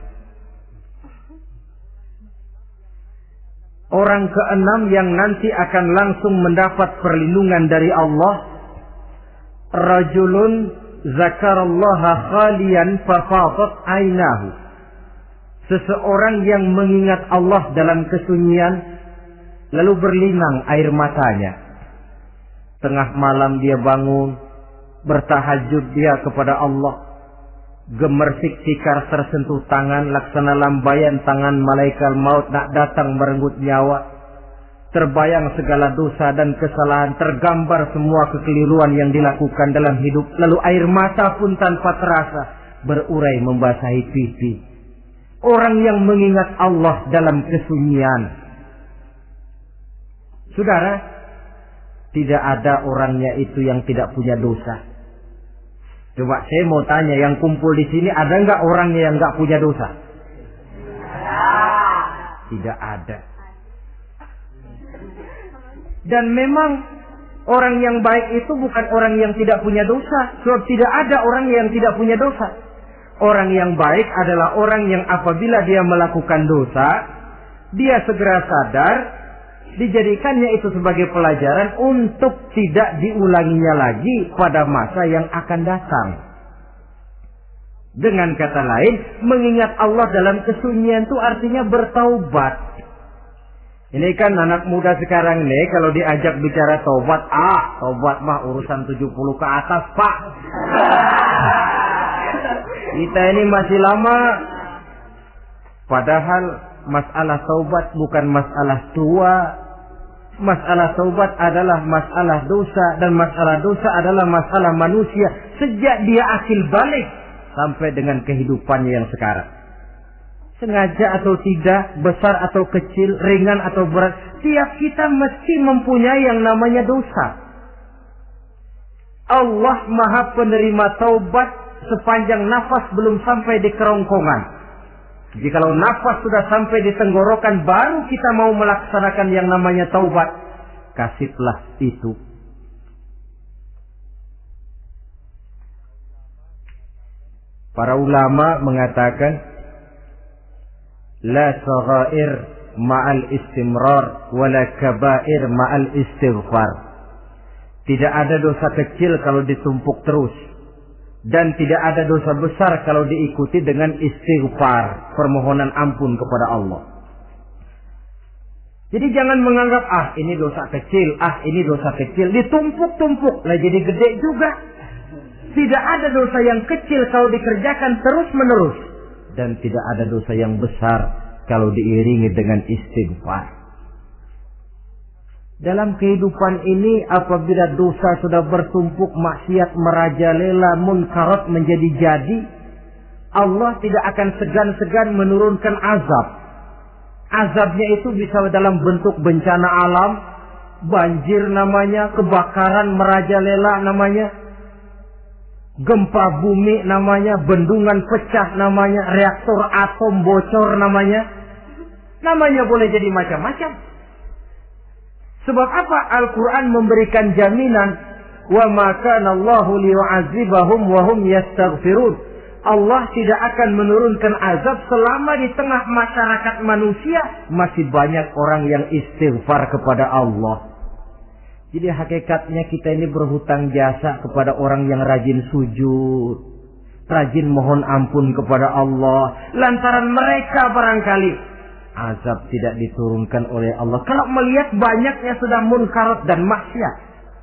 A: Orang keenam yang nanti akan langsung mendapat perlindungan dari Allah, rajulun zakarallaha khalian fafadat ainahu. Seseorang yang mengingat Allah dalam kesunyian, lalu berlinang air matanya. Tengah malam dia bangun, bertahajud dia kepada Allah. Gemersik tikar tersentuh tangan, laksana lambaian tangan malaikat maut nak datang merenggut nyawa. Terbayang segala dosa dan kesalahan, tergambar semua kekeliruan yang dilakukan dalam hidup. Lalu air mata pun tanpa terasa berurai membasahi pipi. Orang yang mengingat Allah dalam kesunyian. Saudara, tidak ada orangnya itu yang tidak punya dosa. Coba saya mau tanya, yang kumpul di sini ada nggak orang yang nggak punya dosa? Tidak ada. Dan memang orang yang baik itu bukan orang yang tidak punya dosa. Sebab tidak ada orang yang tidak punya dosa. Orang yang baik adalah orang yang apabila dia melakukan dosa, dia segera sadar, dijadikannya itu sebagai pelajaran untuk tidak diulanginya lagi pada masa yang akan datang. Dengan kata lain, mengingat Allah dalam kesunyian itu artinya bertaubat. Ini kan anak muda sekarang nih, kalau diajak bicara taubat, ah, taubat mah urusan tujuh puluh ke atas, Pak. Kita ini masih lama. Padahal masalah taubat bukan masalah tua. Masalah taubat adalah masalah dosa, dan masalah dosa adalah masalah manusia sejak dia akil balik sampai dengan kehidupannya yang sekarang. Sengaja atau tidak, besar atau kecil, ringan atau berat, tiap kita mesti mempunyai yang namanya dosa. Allah Maha Penerima taubat sepanjang nafas belum sampai di kerongkongan. Jikalau nafas sudah sampai di tenggorokan, baru kita mau melaksanakan yang namanya taubat. Kasihlah itu. Para ulama mengatakan, la saghair ma'al istimrar, wala kabair ma'al istighfar. Tidak ada dosa kecil kalau ditumpuk terus. Dan tidak ada dosa besar kalau diikuti dengan istighfar, permohonan ampun kepada Allah. Jadi jangan menganggap, ah ini dosa kecil, ah ini dosa kecil, ditumpuk-tumpuk, lah jadi gede juga. Tidak ada dosa yang kecil kalau dikerjakan terus-menerus. Dan tidak ada dosa yang besar kalau diiringi dengan istighfar. Dalam kehidupan ini, apabila dosa sudah bertumpuk, maksiat merajalela, munkarat menjadi jadi, Allah tidak akan segan-segan menurunkan azab. Azabnya itu bisa dalam bentuk bencana alam, banjir namanya, kebakaran merajalela namanya, gempa bumi namanya, bendungan pecah namanya, reaktor atom bocor namanya. Namanya boleh jadi macam-macam. Sebab apa? Al-Quran memberikan jaminan, wa ma kana Allahu liyu'adzibahum wa hum yastaghfirun. Allah tidak akan menurunkan azab selama di tengah masyarakat manusia masih banyak orang yang istighfar kepada Allah. Jadi hakikatnya kita ini berhutang jasa kepada orang yang rajin sujud, rajin mohon ampun kepada Allah. Lantaran mereka barangkali azab tidak diturunkan oleh Allah. Kalau melihat banyaknya sudah munkarat dan maksiat.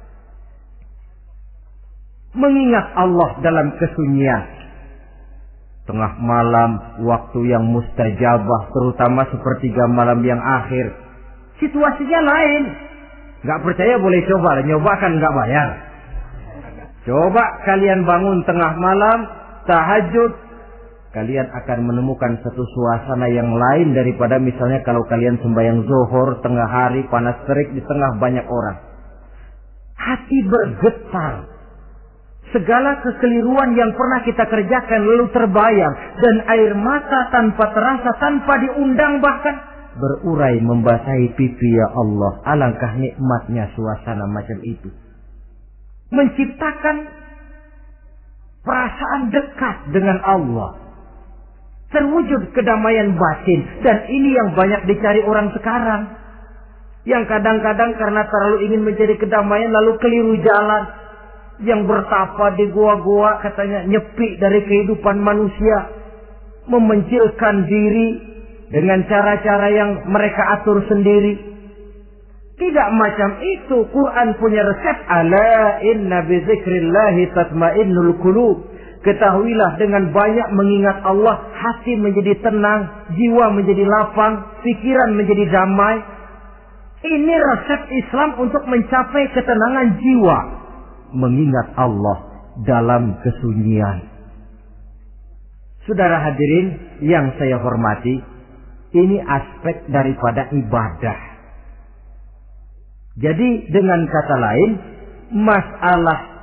A: Mengingat Allah dalam kesunyian. Tengah malam, waktu yang mustajabah, terutama sepertiga malam yang akhir. Situasinya lain. Gak percaya boleh coba, nyoba kan gak bayar. Coba kalian bangun tengah malam, tahajud. Kalian akan menemukan satu suasana yang lain daripada misalnya kalau kalian sembahyang zuhur tengah hari panas terik di tengah banyak orang. Hati bergetar. Segala kekeliruan yang pernah kita kerjakan lalu terbayang, dan air mata tanpa terasa, tanpa diundang bahkan berurai membasahi pipi. Ya Allah, alangkah nikmatnya suasana macam itu. Menciptakan perasaan dekat dengan Allah. Terwujud kedamaian batin. Dan ini yang banyak dicari orang sekarang. Yang kadang-kadang karena terlalu ingin mencari kedamaian lalu keliru jalan. Yang bertapa di gua-gua katanya nyepi dari kehidupan manusia. Memencilkan diri dengan cara-cara yang mereka atur sendiri. Tidak macam itu. Quran punya resep. Ala inna bizikrillahi tatmainnul qulub. Ketahuilah dengan banyak mengingat Allah, hati menjadi tenang, jiwa menjadi lapang, pikiran menjadi damai. Ini resep Islam untuk mencapai ketenangan jiwa. Mengingat Allah dalam kesunyian. Saudara hadirin yang saya hormati, ini aspek daripada ibadah. Jadi dengan kata lain, masalah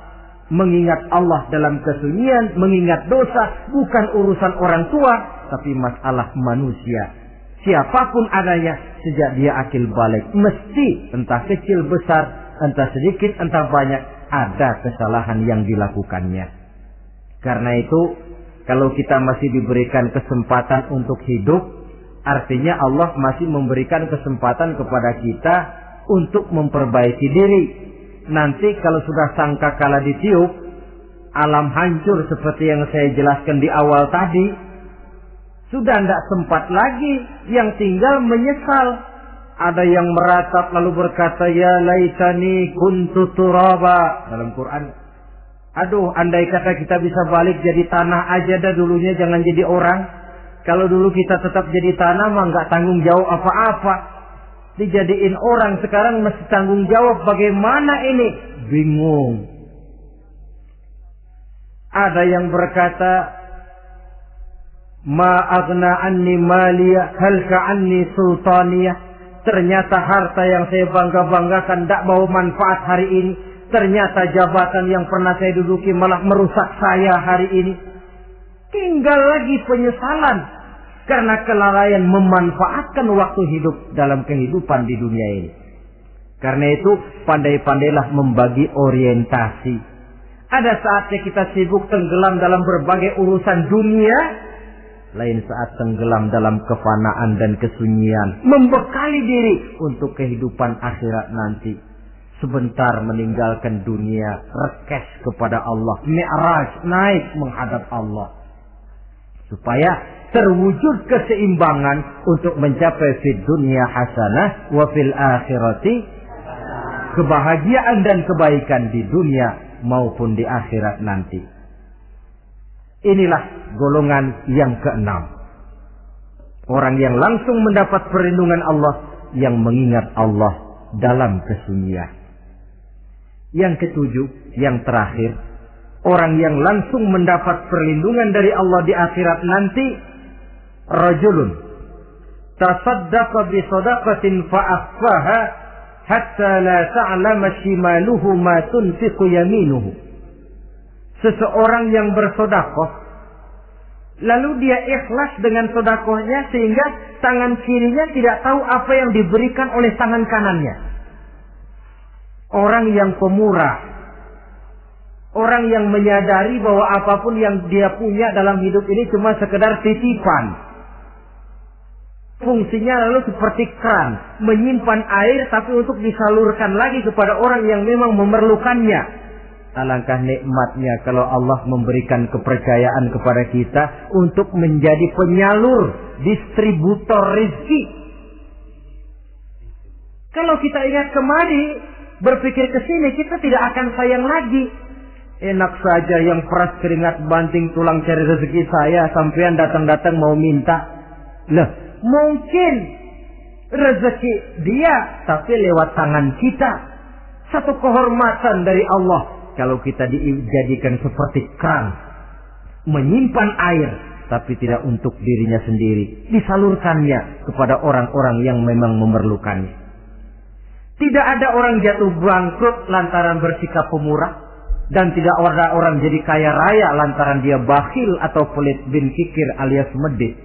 A: Mengingat Allah dalam kesunyian, mengingat dosa, bukan urusan orang tua, tapi masalah manusia. Siapapun adanya, sejak dia akil balik, mesti entah kecil besar, entah sedikit entah banyak, ada kesalahan yang dilakukannya. Karena itu, kalau kita masih diberikan kesempatan untuk hidup, artinya Allah masih memberikan kesempatan kepada kita untuk memperbaiki diri. Nanti kalau sudah sangkakala ditiup, alam hancur seperti yang saya jelaskan di awal tadi, sudah tidak sempat lagi, yang tinggal menyesal. Ada yang meratap lalu berkata, ya laitani kuntu turaba. Dalam Quran, aduh, andai kata kita bisa balik jadi tanah aja dah dulunya, jangan jadi orang. Kalau dulu kita tetap jadi tanah mah nggak tanggung jawab apa-apa. Dijadiin orang sekarang mesti tanggung jawab, bagaimana ini? Bingung. Ada yang berkata, ma aghna anni maliya halka anni sultaniyah. Ternyata harta yang saya bangga-banggakan tidak bawa manfaat hari ini. Ternyata jabatan yang pernah saya duduki malah merusak saya hari ini. Tinggal lagi penyesalan karena kelalaian memanfaatkan waktu hidup dalam kehidupan di dunia ini. Karena itu pandai-pandailah membagi orientasi. Ada saatnya kita sibuk tenggelam dalam berbagai urusan dunia, lain saat tenggelam dalam kefanaan dan kesunyian, membekali diri untuk kehidupan akhirat nanti. Sebentar meninggalkan dunia, rekes kepada Allah, mi'raj, naik menghadap Allah, supaya terwujud keseimbangan untuk mencapai fid dunya hasanah wa fil akhirati, kebahagiaan dan kebaikan di dunia maupun di akhirat nanti. Inilah golongan yang keenam. Orang yang langsung mendapat perlindungan Allah, yang mengingat Allah dalam kesunyian. Yang ketujuh, yang terakhir, orang yang langsung mendapat perlindungan dari Allah di akhirat nanti, rajulun tasaddaqa bi sadaqatin fa akhfaha hatta la ta'lama shimaluhu ma tunfiqu yaminuhu. Seseorang yang bersedekah, lalu dia ikhlas dengan sedekahnya sehingga tangan kirinya tidak tahu apa yang diberikan oleh tangan kanannya. Orang yang pemurah, orang yang menyadari bahwa apapun yang dia punya dalam hidup ini cuma sekedar titipan. Fungsinya lalu seperti kran, menyimpan air tapi untuk disalurkan lagi kepada orang yang memang memerlukannya. Alangkah nikmatnya kalau Allah memberikan kepercayaan kepada kita untuk menjadi penyalur, distributor rezeki. Kalau kita ingat kemari, berpikir ke sini, kita tidak akan sayang lagi. Enak saja yang peras keringat banting tulang cari rezeki saya, sampean datang-datang mau minta. Lah, mungkin rezeki dia tapi lewat tangan kita. Satu kehormatan dari Allah kalau kita dijadikan seperti kran, menyimpan air tapi tidak untuk dirinya sendiri, disalurkannya kepada orang-orang yang memang memerlukannya. Tidak ada orang jatuh bangkrut lantaran bersikap pemurah, dan tidak ada orang jadi kaya raya lantaran dia bakhil atau pelit bin kikir alias medit.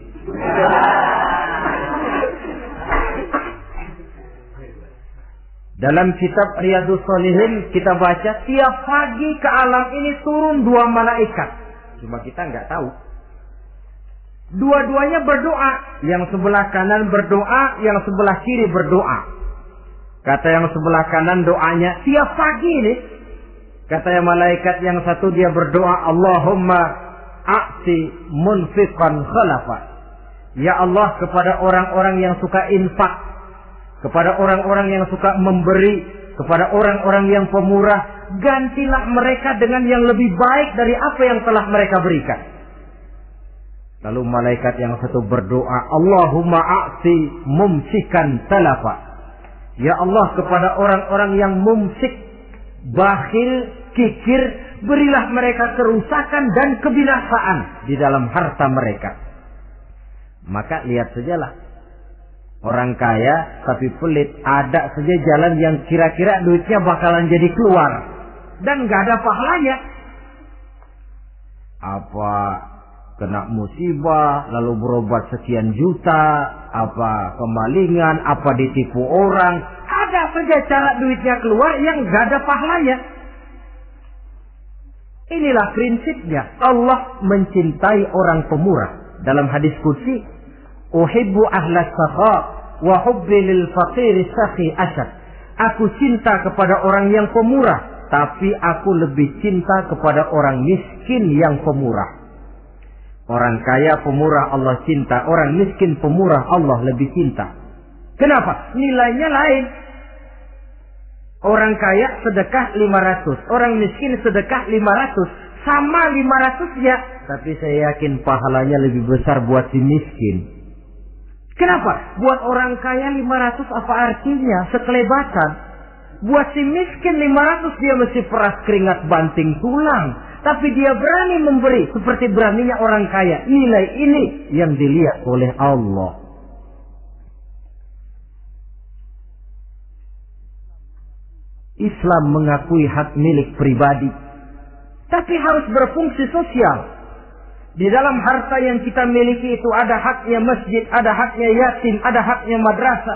A: Dalam kitab Riyadhus Shalihin kita baca, tiap pagi ke alam ini turun dua malaikat. Cuma kita nggak tahu. Dua-duanya berdoa. Yang sebelah kanan berdoa, yang sebelah kiri berdoa. Kata yang sebelah kanan doanya tiap pagi ini. Kata yang malaikat yang satu dia berdoa, Allahumma a'ti munfiqan khalafa. Ya Allah, kepada orang-orang yang suka infak, kepada orang-orang yang suka memberi, kepada orang-orang yang pemurah, gantilah mereka dengan yang lebih baik dari apa yang telah mereka berikan. Lalu malaikat yang satu berdoa, Allahumma a'ti mumsikan talafa. Ya Allah, kepada orang-orang yang mumsik, bakhil, kikir, berilah mereka kerusakan dan kebinasaan di dalam harta mereka. Maka lihat sajalah, orang kaya tapi pelit, ada saja jalan yang kira-kira duitnya bakalan jadi keluar dan gak ada pahalanya. apa kena musibah, lalu berobat sekian juta, apa kemalingan, apa ditipu orang, ada saja cara duitnya keluar yang gak ada pahalanya. Inilah prinsipnya. Allah mencintai orang pemurah. Dalam hadis qudsi, uhibbu ahlas sakha wa hubbi lil faqir sakhi asad. Aku cinta kepada orang yang pemurah, tapi aku lebih cinta kepada orang miskin yang pemurah. Orang kaya pemurah Allah cinta, orang miskin pemurah Allah lebih cinta. Kenapa? Nilainya lain. Orang kaya sedekah lima ratus, orang miskin sedekah lima ratus. Sama lima ratus ya, tapi saya yakin pahalanya lebih besar buat si miskin. Kenapa? Buat orang kaya lima ratus apa artinya? Sekelebatan. Buat si miskin lima ratus dia mesti peras keringat banting tulang. Tapi dia berani memberi seperti beraninya orang kaya. Nilai ini yang dilihat oleh Allah. Islam mengakui hak milik pribadi, tapi harus berfungsi sosial. Di dalam harta yang kita miliki itu ada haknya masjid, ada haknya yatim, ada haknya madrasah.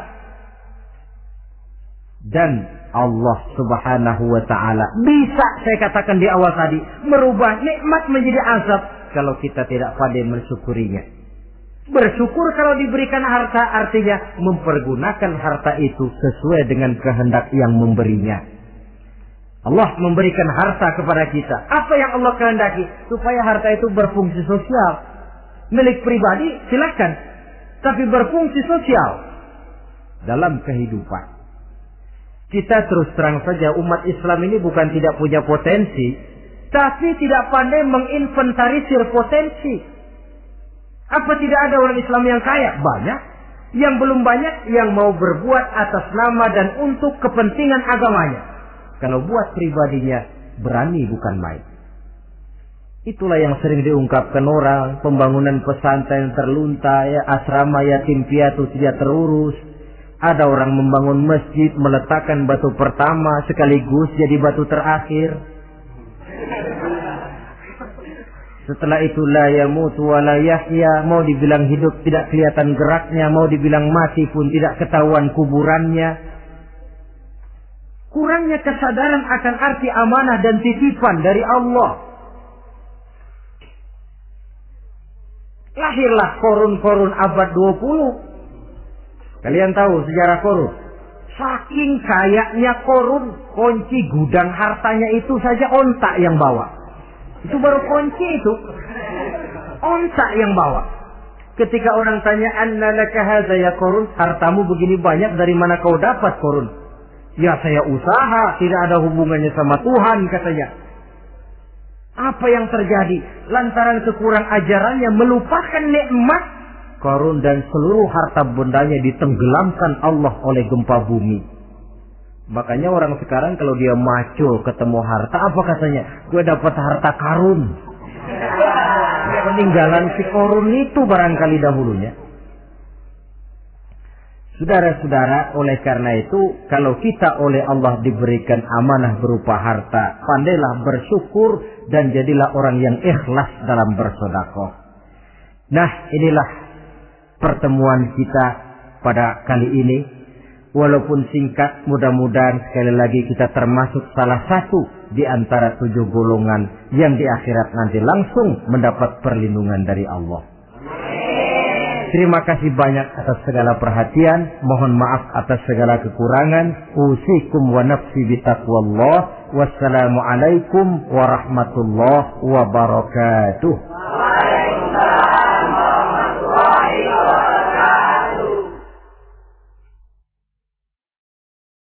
A: Dan Allah Subhanahu wa ta'ala bisa, saya katakan di awal tadi, merubah nikmat menjadi azab kalau kita tidak pandai mensyukurinya. Bersyukur kalau diberikan harta artinya mempergunakan harta itu sesuai dengan kehendak yang memberinya. Allah memberikan harta kepada kita. Apa yang Allah kehendaki? Supaya harta itu berfungsi sosial. Milik pribadi silakan, tapi berfungsi sosial dalam kehidupan. Kita terus terang saja, umat Islam ini bukan tidak punya potensi, tapi tidak pandai menginventarisir potensi. Apa tidak ada orang Islam yang kaya? Banyak. Yang belum banyak yang mau berbuat atas nama dan untuk kepentingan agamanya. Kalau buat pribadinya berani bukan main. Itulah yang sering diungkapkan orang, pembangunan pesantren terlunta, ya, asrama yatim piatu tidak terurus. Ada orang membangun masjid, meletakkan batu pertama sekaligus jadi batu terakhir. Setelah itu la yamutu wa la yahya, mau dibilang hidup tidak kelihatan geraknya, mau dibilang mati pun tidak ketahuan kuburannya. Kurangnya kesadaran akan arti amanah dan titipan dari Allah. Lahirlah korun-korun abad dua puluh. Kalian tahu sejarah korun? Saking kayaknya korun, kunci gudang hartanya itu saja onta yang bawa. Itu baru kunci itu. Onta yang bawa. Ketika orang tanya, "Anna laka hadza ya korun?" Hartamu begini banyak, dari mana kau dapat korun? Ya saya usaha, tidak ada hubungannya sama Tuhan katanya. Apa yang terjadi? Lantaran kekurang ajarannya melupakan nikmat. Korun dan seluruh harta bendanya ditenggelamkan Allah oleh gempa bumi. Makanya orang sekarang kalau dia macul ketemu harta, apa katanya? Gue dapat harta karun. Peninggalan si korun itu barangkali dahulunya. Saudara-saudara, oleh karena itu, kalau kita oleh Allah diberikan amanah berupa harta, pandailah bersyukur dan jadilah orang yang ikhlas dalam bersedekah. Nah, inilah pertemuan kita pada kali ini. Walaupun singkat, mudah-mudahan sekali lagi kita termasuk salah satu di antara tujuh golongan yang di akhirat nanti langsung mendapat perlindungan dari Allah. Terima kasih banyak atas segala perhatian. Mohon maaf atas segala kekurangan. Usikum wa nafsi bitaqwallah. Wassalamualaikum warahmatullahi wabarakatuh.